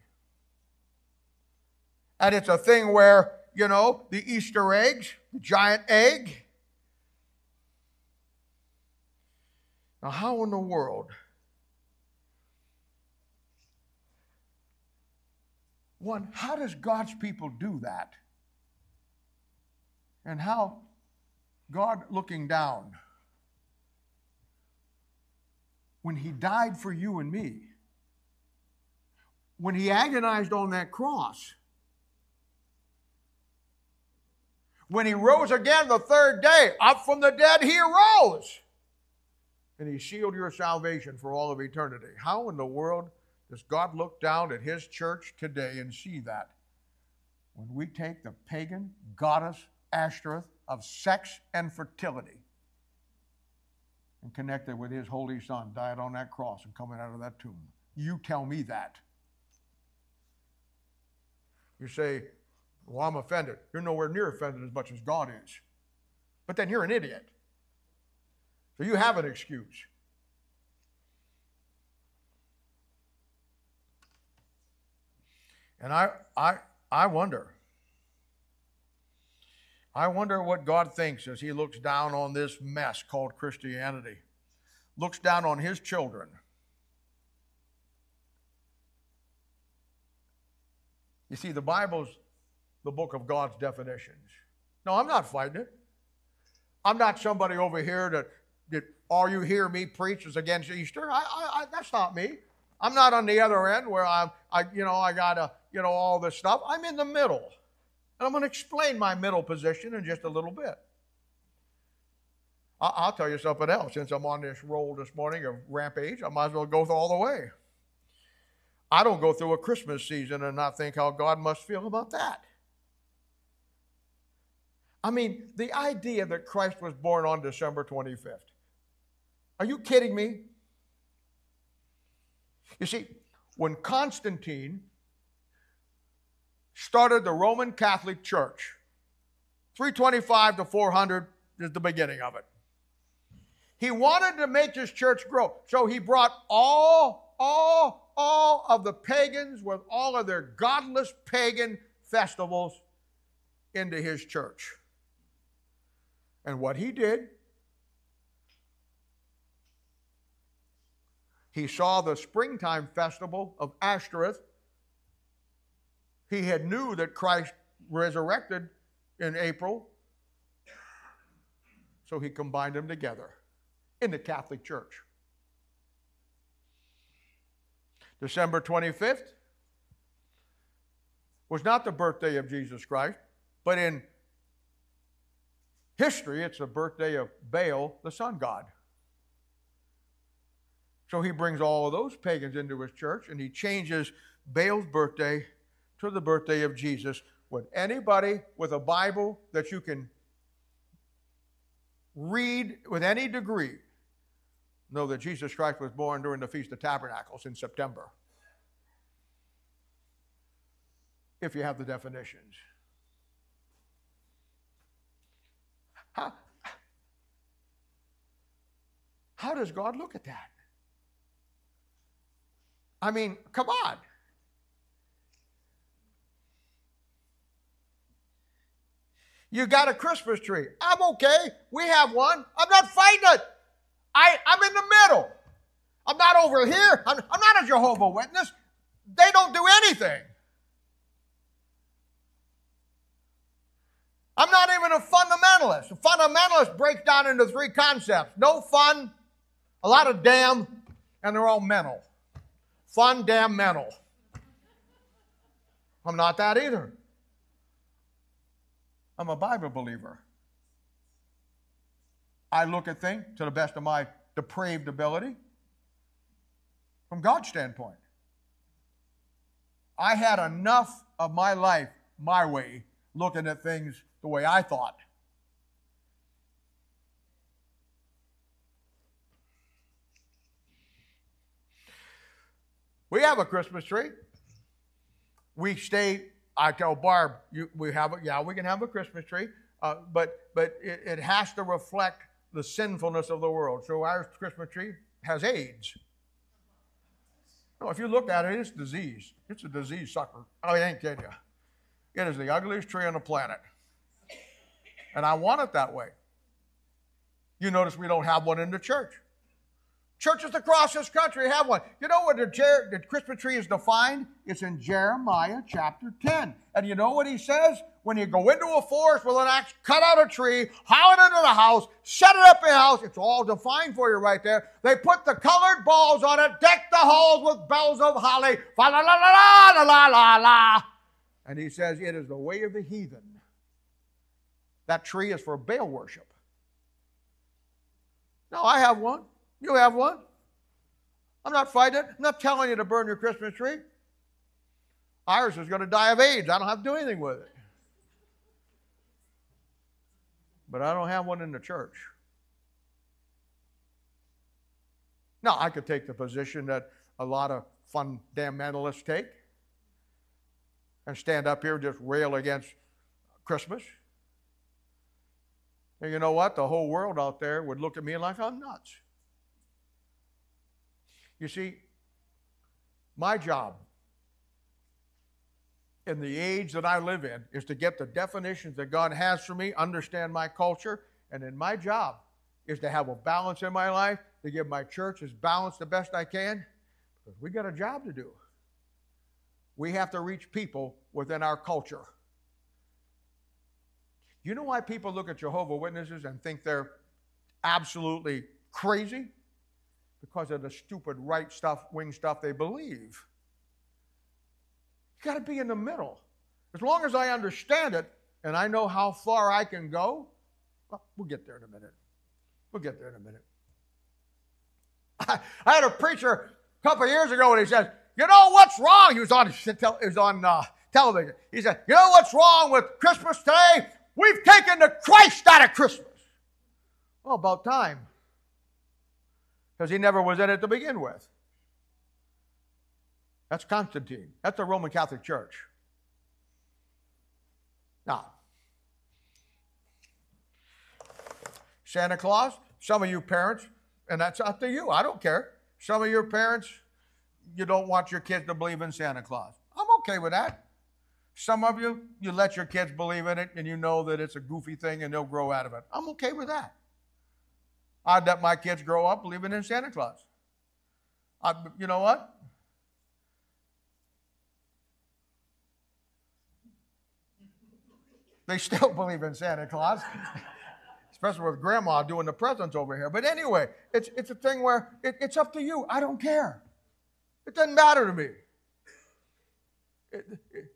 And it's a thing where, you know, the Easter eggs, the giant egg. Now, how in the world? One, how does God's people do that? And how God looking down, when he died for you and me, when he agonized on that cross, when he rose again the third day, up from the dead he arose. And he sealed your salvation for all of eternity. How in the world does God look down at his church today and see that? When we take the pagan goddess Ashtoreth of sex and fertility and connect it with his holy son, died on that cross and coming out of that tomb. You tell me that. You say, well, I'm offended. You're nowhere near offended as much as God is. But then you're an idiot. So you have an excuse. And I, I, I wonder, I wonder what God thinks as he looks down on this mess called Christianity, looks down on his children. You see, the Bible's the book of God's definitions. No, I'm not fighting it. I'm not somebody over here that, that all you hear me preach is against Easter. I, I, I, that's not me. I'm not on the other end where I'm, I, you know, I got to, you know, all this stuff. I'm in the middle. And I'm going to explain my middle position in just a little bit. I, I'll tell you something else. Since I'm on this roll this morning of rampage, I might as well go all the way. I don't go through a Christmas season and not think how God must feel about that. I mean, the idea that Christ was born on December twenty-fifth. Are you kidding me? You see, when Constantine started the Roman Catholic Church, three twenty-five to four hundred is the beginning of it. He wanted to make his church grow. So he brought all, all, all of the pagans with all of their godless pagan festivals into his church. And what he did, he saw the springtime festival of Ashtoreth. He had knew that Christ resurrected in April. So he combined them together in the Catholic Church. December twenty-fifth was not the birthday of Jesus Christ, but in history, it's the birthday of Baal, the sun god. So he brings all of those pagans into his church, and he changes Baal's birthday to the birthday of Jesus. Would anybody with a Bible that you can read with any degree know that Jesus Christ was born during the Feast of Tabernacles in September? If you have the definitions. How, how does God look at that? I mean, come on. You got a Christmas tree. I'm okay. We have one. I'm not fighting it. I, I'm in the middle. I'm not over here. I'm, I'm not a Jehovah's Witness. They don't do anything. I'm not even a fundamentalist. A fundamentalist breaks down into three concepts. No fun, a lot of damn, and they're all mental. Fun, damn, mental. I'm not that either. I'm a Bible believer. I look at things to the best of my depraved ability from God's standpoint. I had enough of my life my way, looking at things the way I thought. We have a Christmas tree. We stay, I tell Barb, you, we have a, yeah, we can have a Christmas tree, uh, but but it, it has to reflect the sinfulness of the world. So our Christmas tree has AIDS. No, if you look at it, it's disease. It's a disease sucker. I ain't kidding you. It is the ugliest tree on the planet. And I want it that way. You notice we don't have one in the church. Churches across this country have one. You know what the, Jer- the Christmas tree is defined? It's in Jeremiah chapter ten. And you know what he says? When you go into a forest with an axe, cut out a tree, haul it into the house, set it up in the house. It's all defined for you right there. They put the colored balls on it, deck the halls with bells of holly. Fa la la la la la la la. And he says it is the way of the heathen. That tree is for Baal worship. No, I have one. You have one. I'm not fighting it. I'm not telling you to burn your Christmas tree. Iris is going to die of AIDS. I don't have to do anything with it. But I don't have one in the church. Now, I could take the position that a lot of fundamentalists take and stand up here and just rail against Christmas. And you know what? The whole world out there would look at me like I'm nuts. You see, my job in the age that I live in is to get the definitions that God has for me, understand my culture, and then my job is to have a balance in my life, to give my church as balanced the best I can, because we got a job to do. We have to reach people within our culture. You know why people look at Jehovah's Witnesses and think they're absolutely crazy? Because of the stupid right stuff, wing stuff they believe. You got to be in the middle. As long as I understand it and I know how far I can go, well, we'll get there in a minute. We'll get there in a minute. I, I had a preacher a couple of years ago and he says, you know what's wrong? He was on, he was on uh, television. He said, you know what's wrong with Christmas today? We've taken the Christ out of Christmas. Well, about time. Because he never was in it to begin with. That's Constantine. That's the Roman Catholic Church. Now, Santa Claus, some of you parents, and that's up to you, I don't care. Some of your parents, you don't want your kids to believe in Santa Claus. I'm okay with that. Some of you, you let your kids believe in it and you know that it's a goofy thing and they'll grow out of it. I'm okay with that. I'd let my kids grow up believing in Santa Claus. I, you know what? They still believe in Santa Claus, especially with Grandma doing the presents over here. But anyway, it's, it's a thing where it, it's up to you. I don't care. It doesn't matter to me. It, it,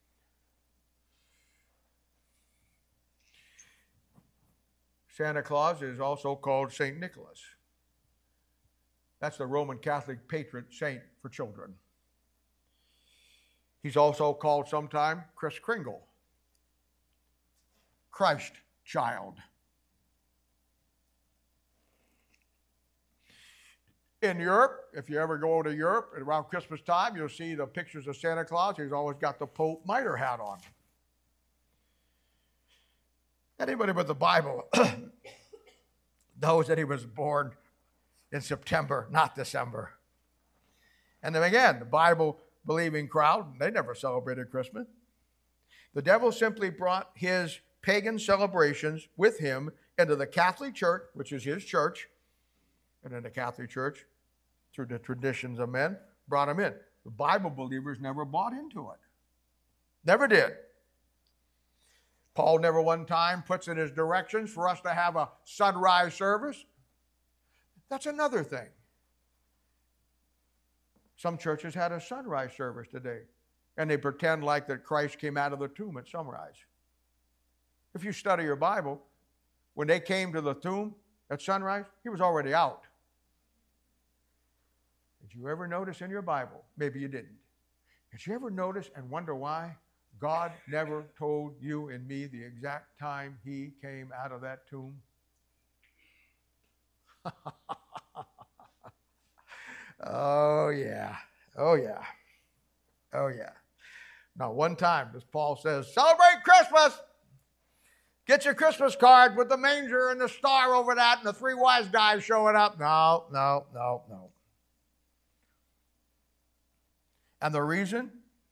Santa Claus is also called Saint Nicholas. That's the Roman Catholic patron saint for children. He's also called sometime Kris Kringle, Christ child. In Europe, if you ever go to Europe around Christmas time, you'll see the pictures of Santa Claus. He's always got the Pope mitre hat on. Anybody with the Bible knows that he was born in September, not December. And then again, the Bible-believing crowd, they never celebrated Christmas. The devil simply brought his pagan celebrations with him into the Catholic Church, which is his church, and in the Catholic Church, through the traditions of men, brought them in. The Bible believers never bought into it. Never did. Paul never one time puts in his directions for us to have a sunrise service. That's another thing. Some churches had a sunrise service today, and they pretend like that Christ came out of the tomb at sunrise. If you study your Bible, when they came to the tomb at sunrise, he was already out. Did you ever notice in your Bible? Maybe you didn't. Did you ever notice and wonder why God never told you and me the exact time he came out of that tomb? Oh, yeah. Oh, yeah. Oh, yeah. Now, one time, as Paul says, celebrate Christmas. Get your Christmas card with the manger and the star over that and the three wise guys showing up. No, no, no, no. And the reason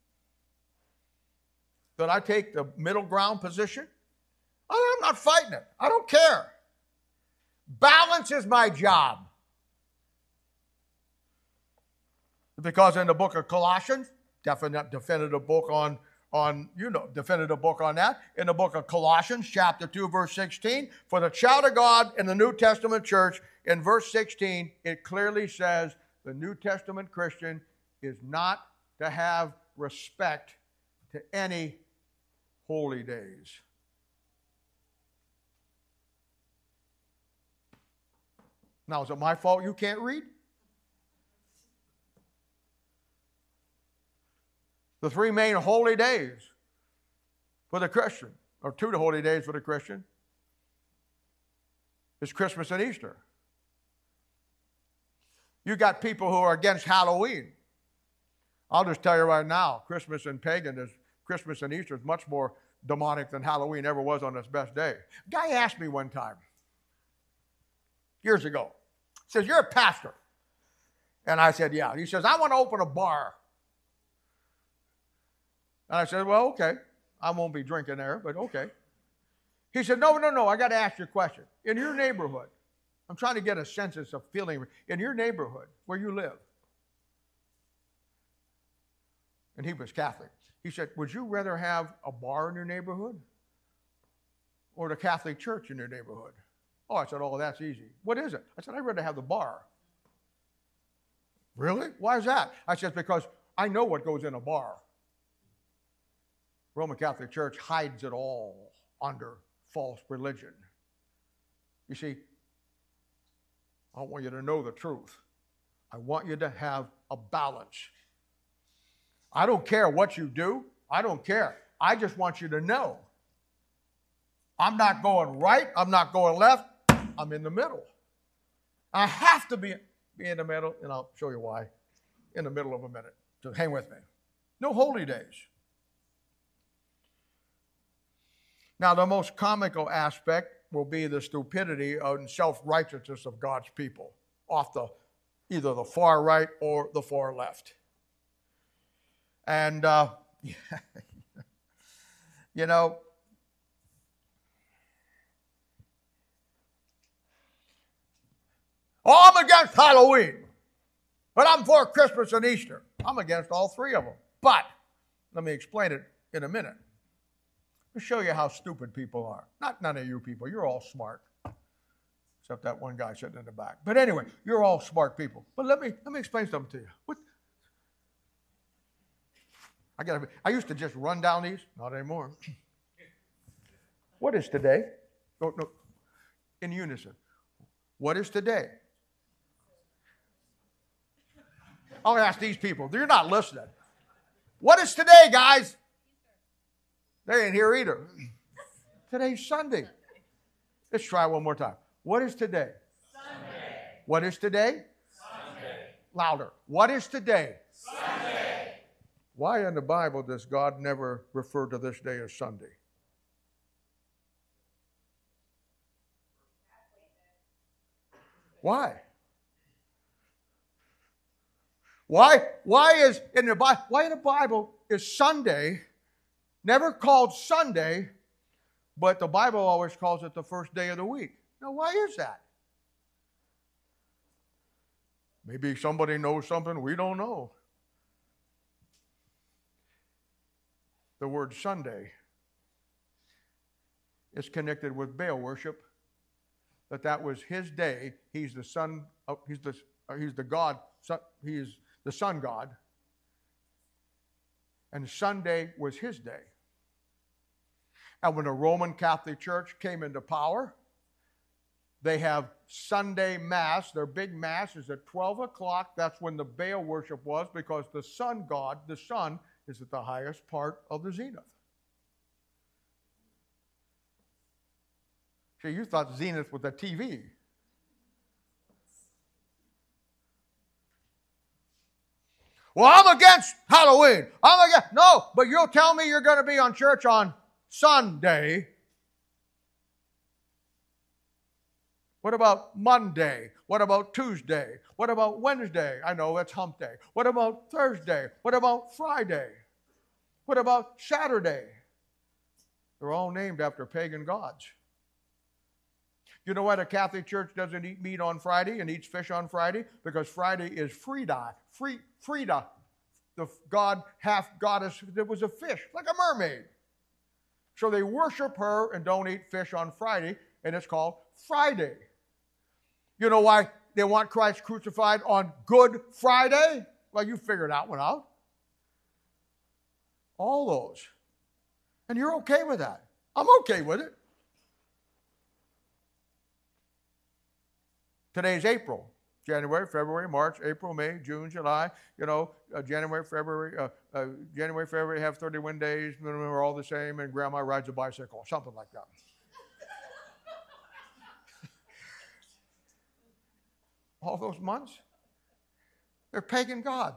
that I take the middle ground position, I'm not fighting it. I don't care. Balance is my job. Because in the book of Colossians, definite, definitive book on, on, you know, definitive book on that, in the book of Colossians, chapter two, verse sixteen, for the child of God in the New Testament church, in verse sixteen, it clearly says the New Testament Christian is not to have respect to any holy days. Now, is it my fault you can't read? The three main holy days for the Christian, or two holy days for the Christian, is Christmas and Easter. You got people who are against Halloween. I'll just tell you right now, Christmas and pagan is Christmas and Easter is much more demonic than Halloween ever was on its best day. A guy asked me one time, years ago, he says, "You're a pastor." And I said, "Yeah." He says, "I want to open a bar." And I said, "Well, okay. I won't be drinking there, but okay." He said, no, no, no, I got to ask you a question. In your neighborhood, I'm trying to get a census of feeling, in your neighborhood, where you live, and he was Catholic. He said, would you rather have a bar in your neighborhood or the Catholic church in your neighborhood? Oh, I said, oh, that's easy. What is it? I said, I'd rather have the bar. Really? Why is that? I said, because I know what goes in a bar. Roman Catholic Church hides it all under false religion. You see, I want you to know the truth. I want you to have a balance. I don't care what you do. I don't care. I just want you to know. I'm not going right. I'm not going left. I'm in the middle. I have to be, be in the middle, and I'll show you why in the middle of a minute. So hang with me. No holy days. Now, the most comical aspect will be the stupidity and self-righteousness of God's people, off the either the far right or the far left. And, uh, you know, oh, I'm against Halloween, but I'm for Christmas and Easter. I'm against all three of them. But let me explain it in a minute. To show you how stupid people are. Not none of you people. You're all smart. Except that one guy sitting in the back. But anyway, you're all smart people. But let me let me explain something to you. What? I got. I used to just run down these. Not anymore. What is today? No, no. In unison. What is today? I'll ask these people. You're not listening. What is today, guys? They ain't here either. Today's Sunday. Let's try one more time. What is today? Sunday. What is today? Sunday. Louder. What is today? Sunday. Why in the Bible does God never refer to this day as Sunday? Why? Why? Why is in the Bible? Why in the Bible is Sunday never called Sunday, but the Bible always calls it the first day of the week? Now, why is that? Maybe somebody knows something we don't know. The word Sunday is connected with Baal worship. That that was his day. He's the son. Of, he's the he's the God. Son, he is the sun god. And Sunday was his day. And when the Roman Catholic Church came into power, they have Sunday Mass. Their big Mass is at twelve o'clock. That's when the Baal worship was, because the sun god, the sun, is at the highest part of the zenith. See, you thought zenith was the T V. Well, I'm against Halloween. I'm against, no, but you'll tell me you're going to be on church on Sunday. What about Monday? What about Tuesday? What about Wednesday? I know it's hump day. What about Thursday? What about Friday? What about Saturday? They're all named after pagan gods. You know why the Catholic Church doesn't eat meat on Friday and eats fish on Friday? Because Friday is Frida. Free, Frida, the god, half goddess, that was a fish, like a mermaid. So they worship her and don't eat fish on Friday, and it's called Friday. You know why they want Christ crucified on Good Friday? Well, you figured that one out. All those. And you're okay with that. I'm okay with it. Today's April. January, February, March, April, May, June, July. You know, uh, January, February, uh, uh, January, February have thirty-one days. We're all the same, and Grandma rides a bicycle, something like that. All those months, they're pagan gods.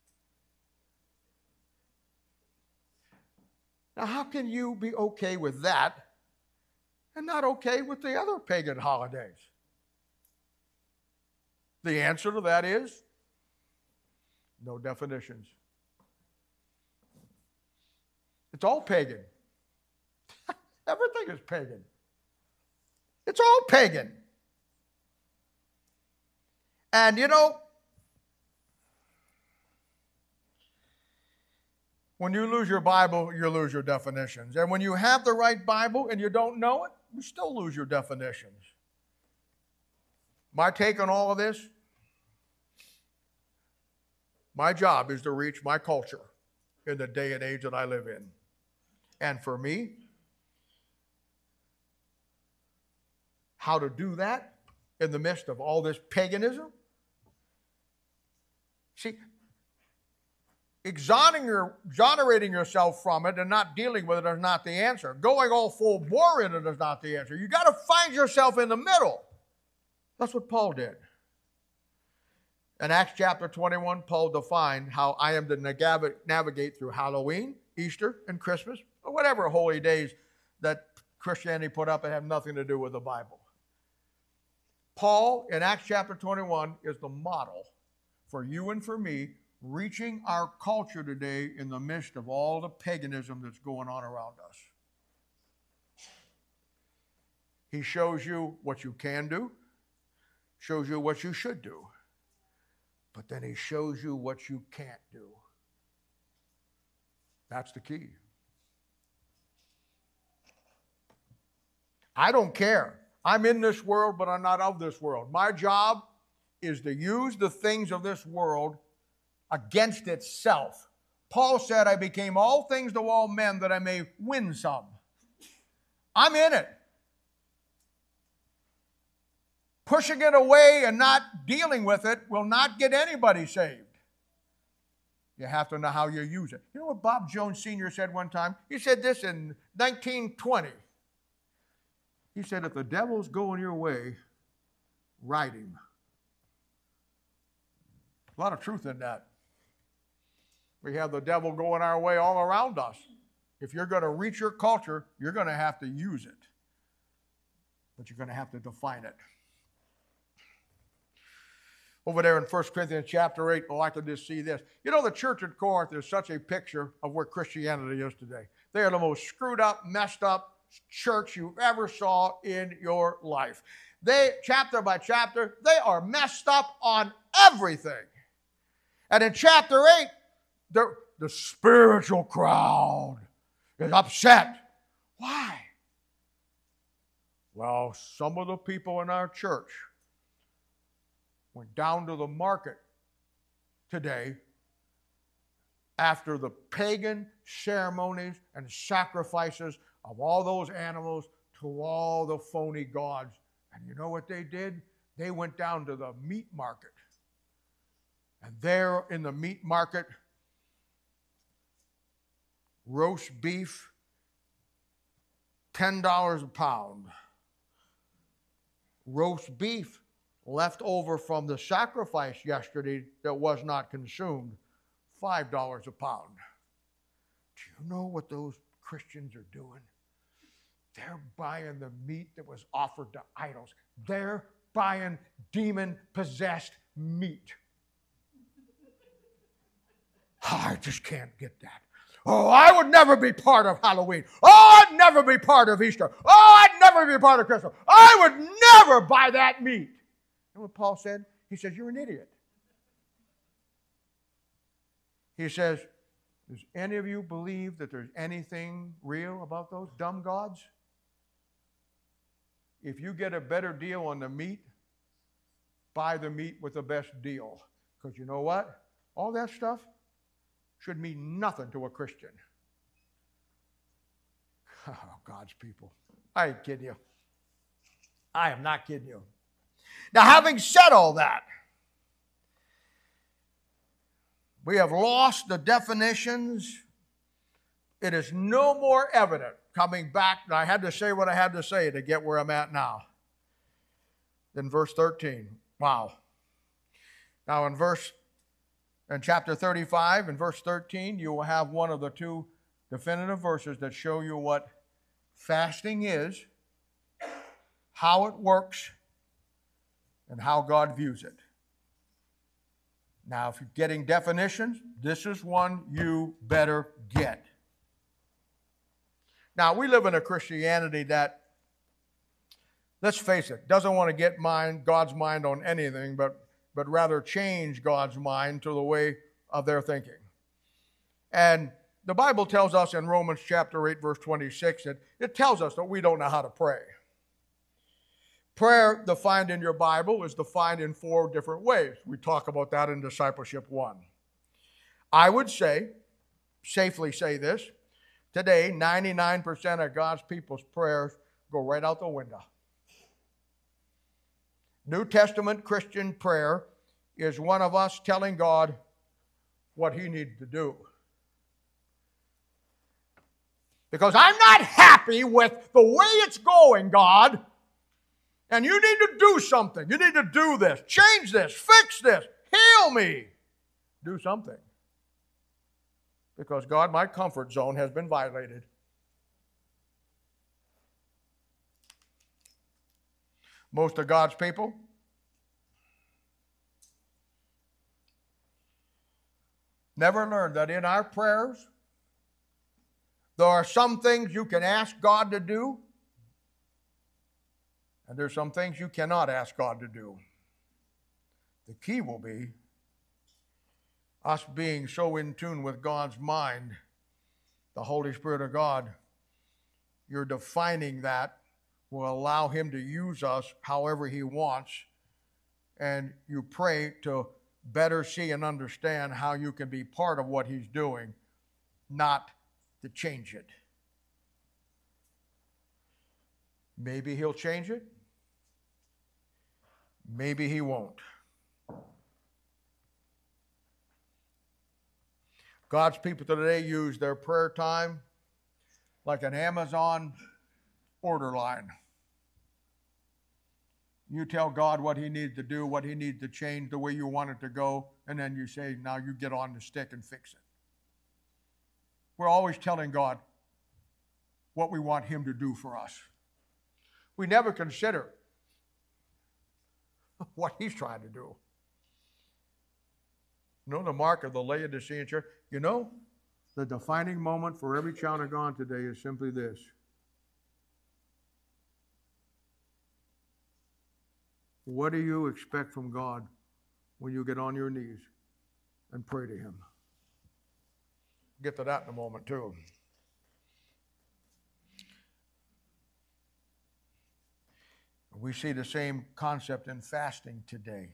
Now, how can you be okay with that and not okay with the other pagan holidays? The answer to that is no definitions. It's all pagan. Everything is pagan. It's all pagan. And you know, when you lose your Bible, you lose your definitions. And when you have the right Bible and you don't know it, you still lose your definitions. My take on all of this, my job is to reach my culture in the day and age that I live in. And for me, how to do that in the midst of all this paganism? See, exonerating yourself from it and not dealing with it is not the answer. Going all full bore in it is not the answer. You've got to find yourself in the middle. That's what Paul did. In Acts chapter twenty-one, Paul defined how I am to navigate through Halloween, Easter, and Christmas, or whatever holy days that Christianity put up and have nothing to do with the Bible. Paul, in Acts chapter twenty-one, is the model for you and for me reaching our culture today in the midst of all the paganism that's going on around us. He shows you what you can do, shows you what you should do, but then he shows you what you can't do. That's the key. I don't care. I'm in this world, but I'm not of this world. My job is to use the things of this world against itself. Paul said, I became all things to all men that I may win some. I'm in it. Pushing it away and not dealing with it will not get anybody saved. You have to know how you use it. You know what Bob Jones Senior said one time? He said this in nineteen twenty. He said, if the devil's going your way, ride him. A lot of truth in that. We have the devil going our way all around us. If you're going to reach your culture, you're going to have to use it. But you're going to have to define it. Over there in First Corinthians chapter eight, I'd like to just see this. You know, the church at Corinth is such a picture of where Christianity is today. They are the most screwed up, messed up church you ever saw in your life. They, chapter by chapter, they are messed up on everything. And in chapter eight, the, the spiritual crowd is upset. Why? Well, some of the people in our church went down to the market today after the pagan ceremonies and sacrifices of all those animals to all the phony gods. And you know what they did? They went down to the meat market. And there in the meat market, roast beef, ten dollars a pound. Roast beef left over from the sacrifice yesterday that was not consumed, five dollars a pound. Do you know what those Christians are doing? They're buying the meat that was offered to idols. They're buying demon-possessed meat. Oh, I just can't get that. Oh, I would never be part of Halloween. Oh, I'd never be part of Easter. Oh, I'd never be part of Christmas. I would never buy that meat. You know what Paul said? He says, you're an idiot. He says, does any of you believe that there's anything real about those dumb gods? If you get a better deal on the meat, buy the meat with the best deal. Because you know what? All that stuff should mean nothing to a Christian. Oh, God's people. I ain't kidding you. I am not kidding you. Now, having said all that, we have lost the definitions. It is no more evident coming back. I had to say what I had to say to get where I'm at now. Then verse thirteen. Wow. Now in verse In chapter thirty-five, in verse thirteen, you will have one of the two definitive verses that show you what fasting is, how it works, and how God views it. Now, if you're getting definitions, this is one you better get. Now, we live in a Christianity that, let's face it, doesn't want to get mind, God's mind on anything, but but rather change God's mind to the way of their thinking. And the Bible tells us in Romans chapter eight, verse twenty-six, that it tells us that we don't know how to pray. Prayer defined in your Bible is defined in four different ways. We talk about that in Discipleship one. I would say, safely say this, today ninety-nine percent of God's people's prayers go right out the window. New Testament Christian prayer is one of us telling God what He needs to do. Because I'm not happy with the way it's going, God, and you need to do something. You need to do this, change this, fix this, heal me. Do something. Because God, my comfort zone has been violated. Most of God's people never learned that in our prayers, there are some things you can ask God to do, and there's some things you cannot ask God to do. The key will be us being so in tune with God's mind, the Holy Spirit of God. You're defining that will allow Him to use us however He wants, and you pray to better see and understand how you can be part of what He's doing, not to change it. Maybe He'll change it. Maybe He won't. God's people today use their prayer time like an Amazon order line. You tell God what He needs to do, what He needs to change, the way you want it to go, and then you say, now you get on the stick and fix it. We're always telling God what we want Him to do for us. We never consider what He's trying to do. You know the mark of the Laodicean church? You know, the defining moment for every child of God today is simply this. What do you expect from God when you get on your knees and pray to Him. Get to that in a moment too. We see the same concept in fasting today.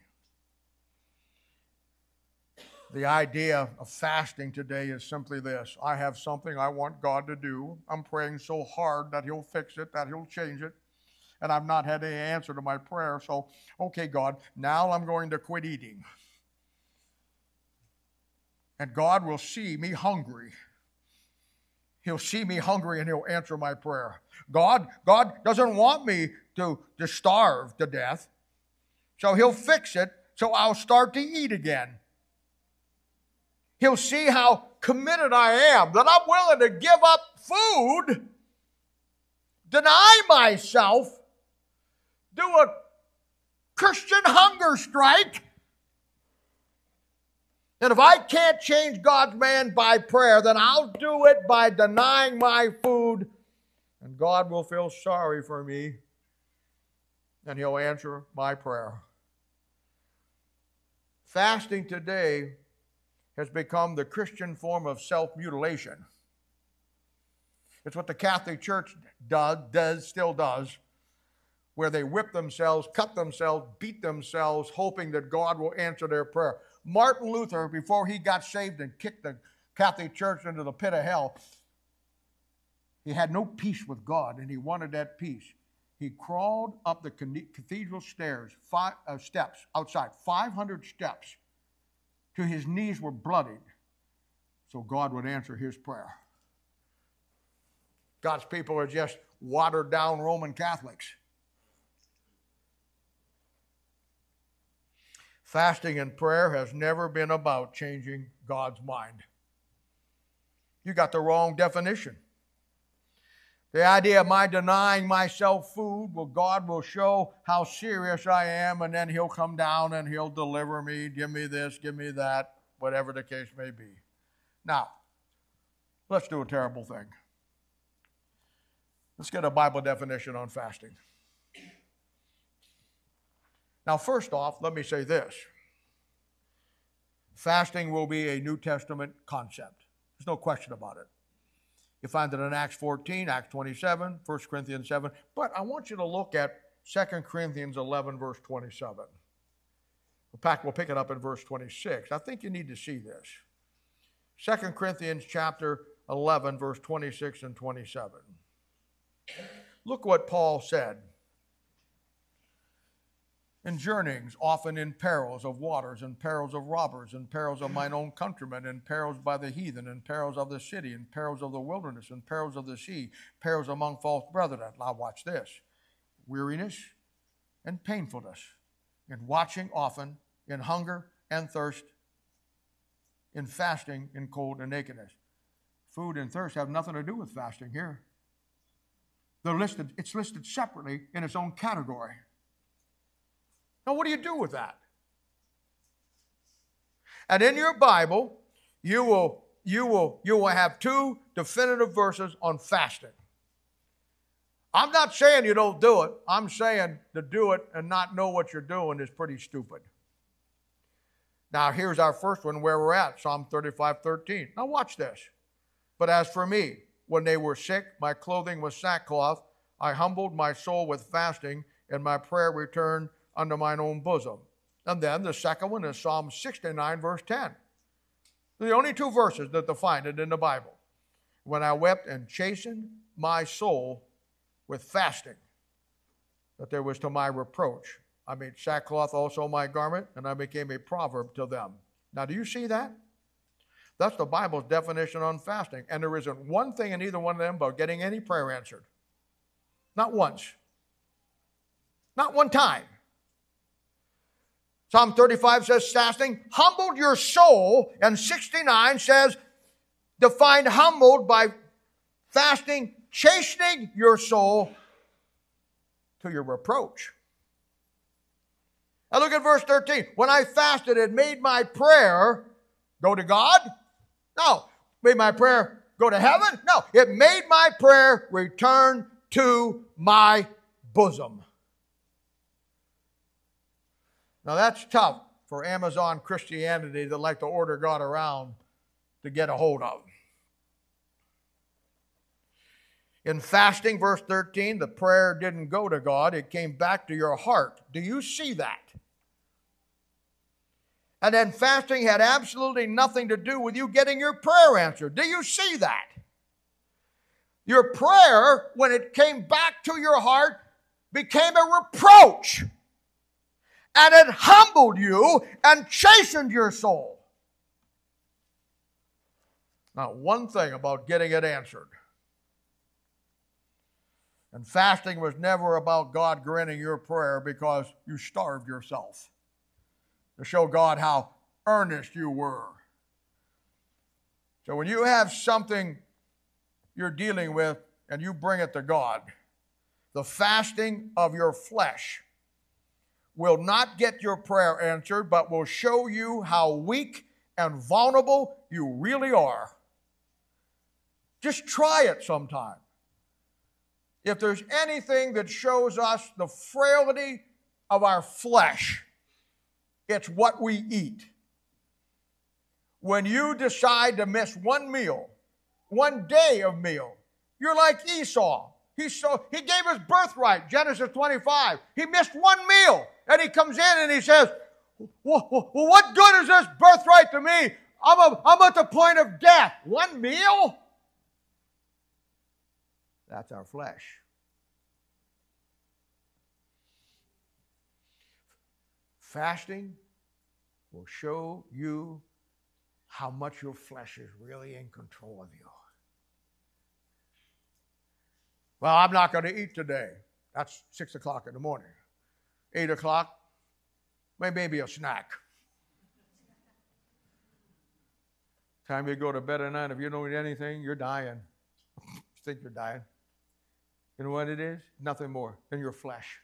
The idea of fasting today is simply this: I have something I want God to do. I'm praying so hard that He'll fix it, that He'll change it, and I've not had any answer to my prayer. So, okay, God, now I'm going to quit eating. And God will see me hungry. He'll see me hungry and He'll answer my prayer. God, God doesn't want me to, to starve to death. So He'll fix it so I'll start to eat again. He'll see how committed I am, that I'm willing to give up food, deny myself, do a Christian hunger strike. And if I can't change God's man by prayer, then I'll do it by denying my food, and God will feel sorry for me, and He'll answer my prayer. Fasting today has become the Christian form of self-mutilation. It's what the Catholic Church does, does, still does, where they whip themselves, cut themselves, beat themselves, hoping that God will answer their prayer. Martin Luther, before he got saved and kicked the Catholic Church into the pit of hell, he had no peace with God, and he wanted that peace. He crawled up the cathedral stairs, five uh, steps outside, five hundred steps, till his knees were bloodied, so God would answer his prayer. God's people are just watered down Roman Catholics. Fasting and prayer has never been about changing God's mind. You got the wrong definition. The idea of my denying myself food, well, God will show how serious I am, and then He'll come down and He'll deliver me, give me this, give me that, whatever the case may be. Now, let's do a terrible thing. Let's get a Bible definition on fasting. Now, first off, let me say this. Fasting will be a New Testament concept. There's no question about it. You find it in Acts fourteen, Acts twenty-seven, First Corinthians seven. But I want you to look at Second Corinthians eleven, verse twenty-seven. In fact, we'll pick it up in verse twenty-six. I think you need to see this. Second Corinthians chapter eleven, verse twenty-six and twenty-seven. Look what Paul said. In journeyings, often in perils of waters, and perils of robbers, and perils of mine own countrymen, and perils by the heathen, and perils of the city, and perils of the wilderness, and perils of the sea, perils among false brethren. Now watch this. Weariness and painfulness, in watching often, in hunger and thirst, in fasting, in cold and nakedness. Food and thirst have nothing to do with fasting here. They're listed, it's listed separately in its own category. Now, what do you do with that? And in your Bible, you will, you will, you will have two definitive verses on fasting. I'm not saying you don't do it. I'm saying to do it and not know what you're doing is pretty stupid. Now, here's our first one where we're at, Psalm thirty-five, thirteen. Now, watch this. But as for me, when they were sick, my clothing was sackcloth. I humbled my soul with fasting, and my prayer returned under mine own bosom. And then the second one is Psalm sixty-nine, verse ten. The only two verses that define it in the Bible. When I wept and chastened my soul with fasting, that there was to my reproach. I made sackcloth also my garment, and I became a proverb to them. Now, do you see that? That's the Bible's definition on fasting. And there isn't one thing in either one of them about getting any prayer answered. Not once. Not one time. Psalm thirty-five says fasting humbled your soul, and sixty-nine says defined humbled by fasting, chastening your soul to your reproach. Now look at verse thirteen. When I fasted, it made my prayer go to God? No. Made my prayer go to heaven? No. It made my prayer return to my bosom. Now that's tough for Amazon Christianity that like to order God around to get a hold of. In fasting, verse thirteen, the prayer didn't go to God, it came back to your heart. Do you see that? And then fasting had absolutely nothing to do with you getting your prayer answered. Do you see that? Your prayer, when it came back to your heart, became a reproach. And it humbled you and chastened your soul. Not one thing about getting it answered. And fasting was never about God granting your prayer because you starved yourself to show God how earnest you were. So when you have something you're dealing with and you bring it to God, the fasting of your flesh will not get your prayer answered, but will show you how weak and vulnerable you really are. Just try it sometime. If there's anything that shows us the frailty of our flesh, it's what we eat. When you decide to miss one meal, one day of meal, you're like Esau. He, so, he gave his birthright, Genesis twenty-five. He missed one meal, and he comes in and he says, well, well, what good is this birthright to me? I'm, a, I'm at the point of death. One meal? That's our flesh. Fasting will show you how much your flesh is really in control of you. Well, I'm not going to eat today. That's six o'clock in the morning. Eight o'clock, maybe a snack. Time you go to bed at night, if you don't eat anything, you're dying. You think you're dying. You know what it is? Nothing more than your flesh.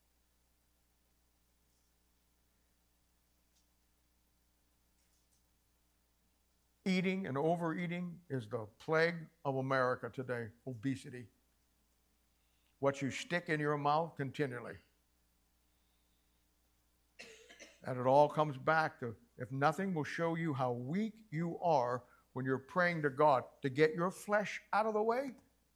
Eating and overeating is the plague of America today, obesity. What you stick in your mouth continually. And it all comes back to, if nothing will show you how weak you are when you're praying to God to get your flesh out of the way,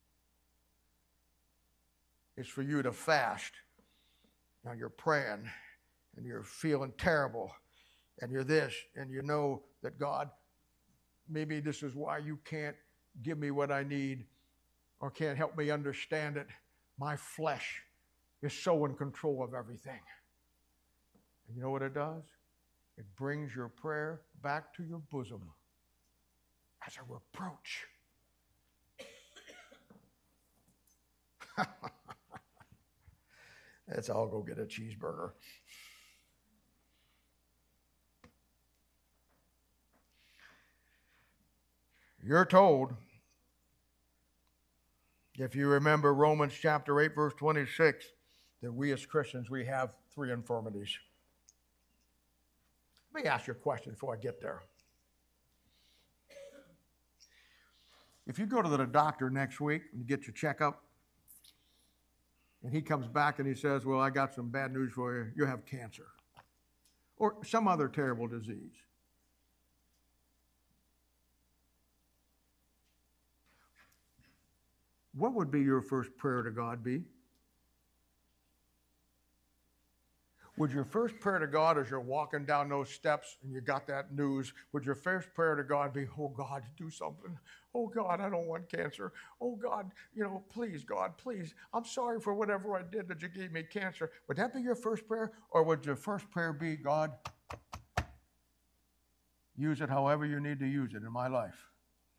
it's for you to fast. Now you're praying and you're feeling terrible and you're this and you know that God, maybe this is why you can't give me what I need or can't help me understand it. My flesh is so in control of everything. And you know what it does? It brings your prayer back to your bosom as a reproach. Let's all go get a cheeseburger. You're told, if you remember Romans chapter eight, verse twenty-six, that we as Christians, we have three infirmities. Let me ask you a question before I get there. If you go to the doctor next week and get your checkup, and he comes back and he says, well, I got some bad news for you. You have cancer or some other terrible disease. What would be your first prayer to God be? Would your first prayer to God as you're walking down those steps and you got that news, would your first prayer to God be, oh God, do something. Oh God, I don't want cancer. Oh God, you know, please God, please. I'm sorry for whatever I did that you gave me cancer. Would that be your first prayer? Or would your first prayer be, God, use it however you need to use it in my life.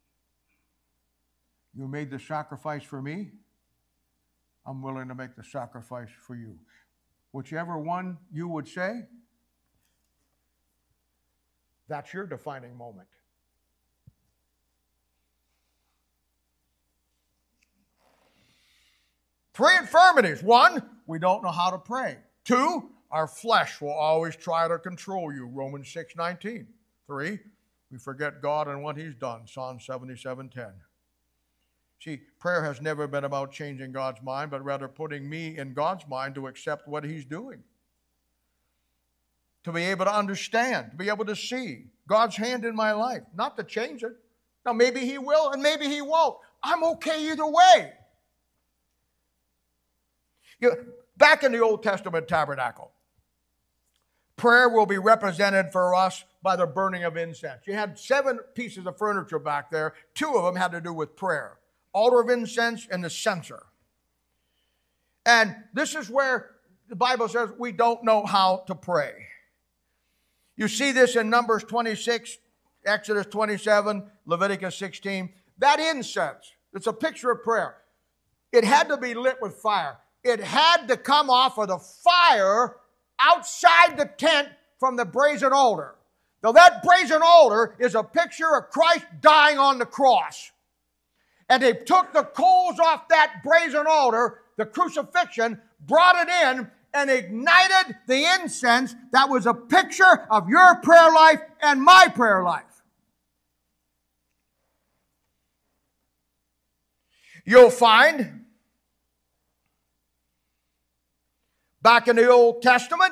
You made the sacrifice for me. I'm willing to make the sacrifice for you. Whichever one you would say, that's your defining moment. Three infirmities. One, we don't know how to pray. Two, our flesh will always try to control you. Romans six nineteen. Three, we forget God and what He's done. Psalm seventy-seven ten. See, prayer has never been about changing God's mind, but rather putting me in God's mind to accept what He's doing. to be able to understand, to be able to see God's hand in my life, not to change it. Now, maybe He will and maybe He won't. I'm okay either way. You know, back in the Old Testament tabernacle, prayer will be represented for us by the burning of incense. You had seven pieces of furniture back there. Two of them had to do with prayer. Altar of incense and the censer. And this is where the Bible says we don't know how to pray. You see this in Numbers twenty-six, Exodus twenty-seven, Leviticus sixteen. That incense, it's a picture of prayer. It had to be lit with fire. It had to come off of the fire outside the tent from the brazen altar. Now that brazen altar is a picture of Christ dying on the cross. And they took the coals off that brazen altar, the crucifixion, brought it in, and ignited the incense that was a picture of your prayer life and my prayer life. You'll find back in the Old Testament,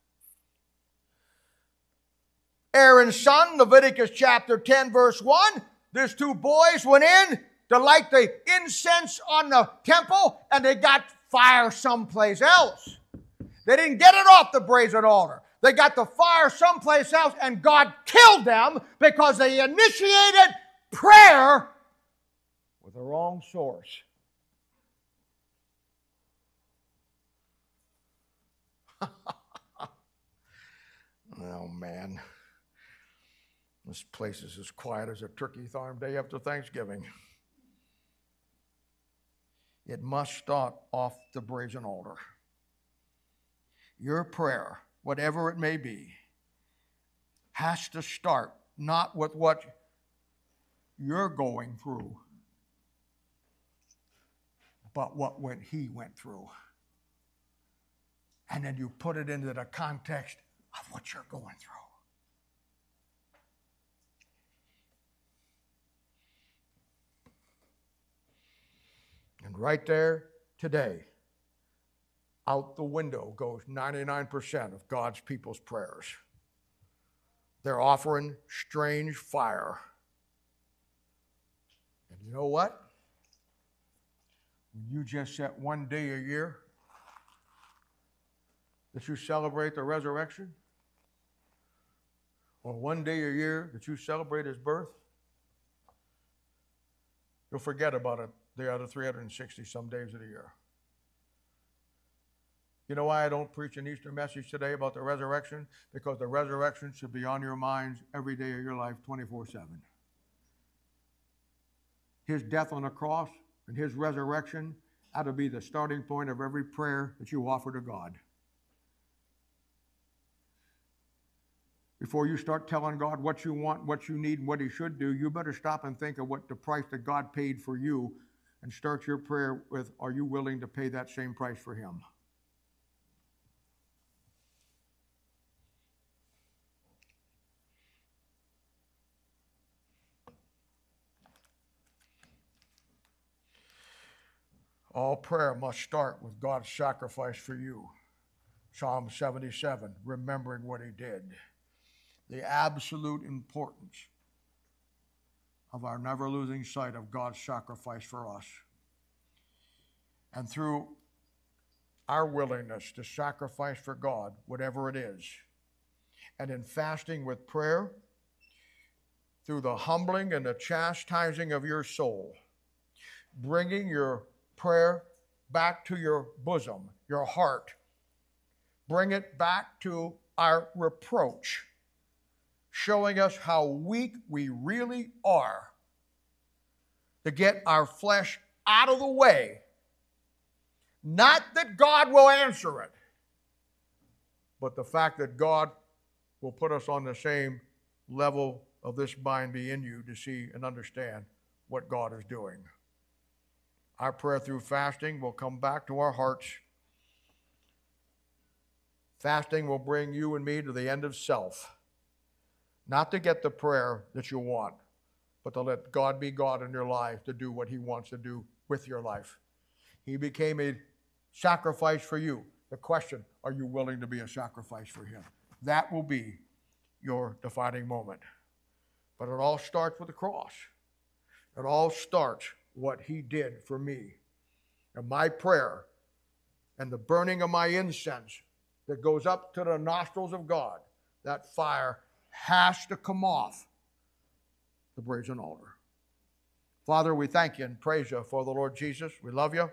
Aaron's son, Leviticus chapter ten, verse one, these two boys went in to light the incense on the temple, and they got fire someplace else. They didn't get it off the brazen altar. They got the fire someplace else, and God killed them because they initiated prayer with the wrong source. Oh, man. This place is as quiet as a turkey farm day after Thanksgiving. It must start off the brazen altar. Your prayer, whatever it may be, has to start not with what you're going through, but what went, He went through. And then you put it into the context of what you're going through. And right there today, out the window goes ninety-nine percent of God's people's prayers. They're offering strange fire. And you know what? You just set one day a year that you celebrate the resurrection, or one day a year that you celebrate His birth, you'll forget about it the other three hundred sixty some days of the year. You know why I don't preach an Easter message today about the resurrection? Because the resurrection should be on your minds every day of your life, twenty-four seven. His death on the cross and His resurrection ought to be the starting point of every prayer that you offer to God. Before you start telling God what you want, what you need, and what He should do, you better stop and think of what the price that God paid for you, and start your prayer with, are you willing to pay that same price for Him? All prayer must start with God's sacrifice for you. Psalm seventy-seven, remembering what He did. The absolute importance of our never losing sight of God's sacrifice for us. And through our willingness to sacrifice for God, whatever it is, and in fasting with prayer, through the humbling and the chastising of your soul, bringing your prayer back to your bosom, your heart, bring it back to our reproach, showing us how weak we really are, to get our flesh out of the way. Not that God will answer it, but the fact that God will put us on the same level of this mind be in you to see and understand what God is doing. Our prayer through fasting will come back to our hearts. Fasting will bring you and me to the end of self. Not to get the prayer that you want, but to let God be God in your life, to do what He wants to do with your life. He became a sacrifice for you. The question, are you willing to be a sacrifice for Him? that will be your defining moment. But it all starts with the cross. It all starts what he did for me. And my prayer and the burning of my incense that goes up to the nostrils of God, that fire has to come off the brazen altar. Father, we thank you and praise you for the Lord Jesus. We love you.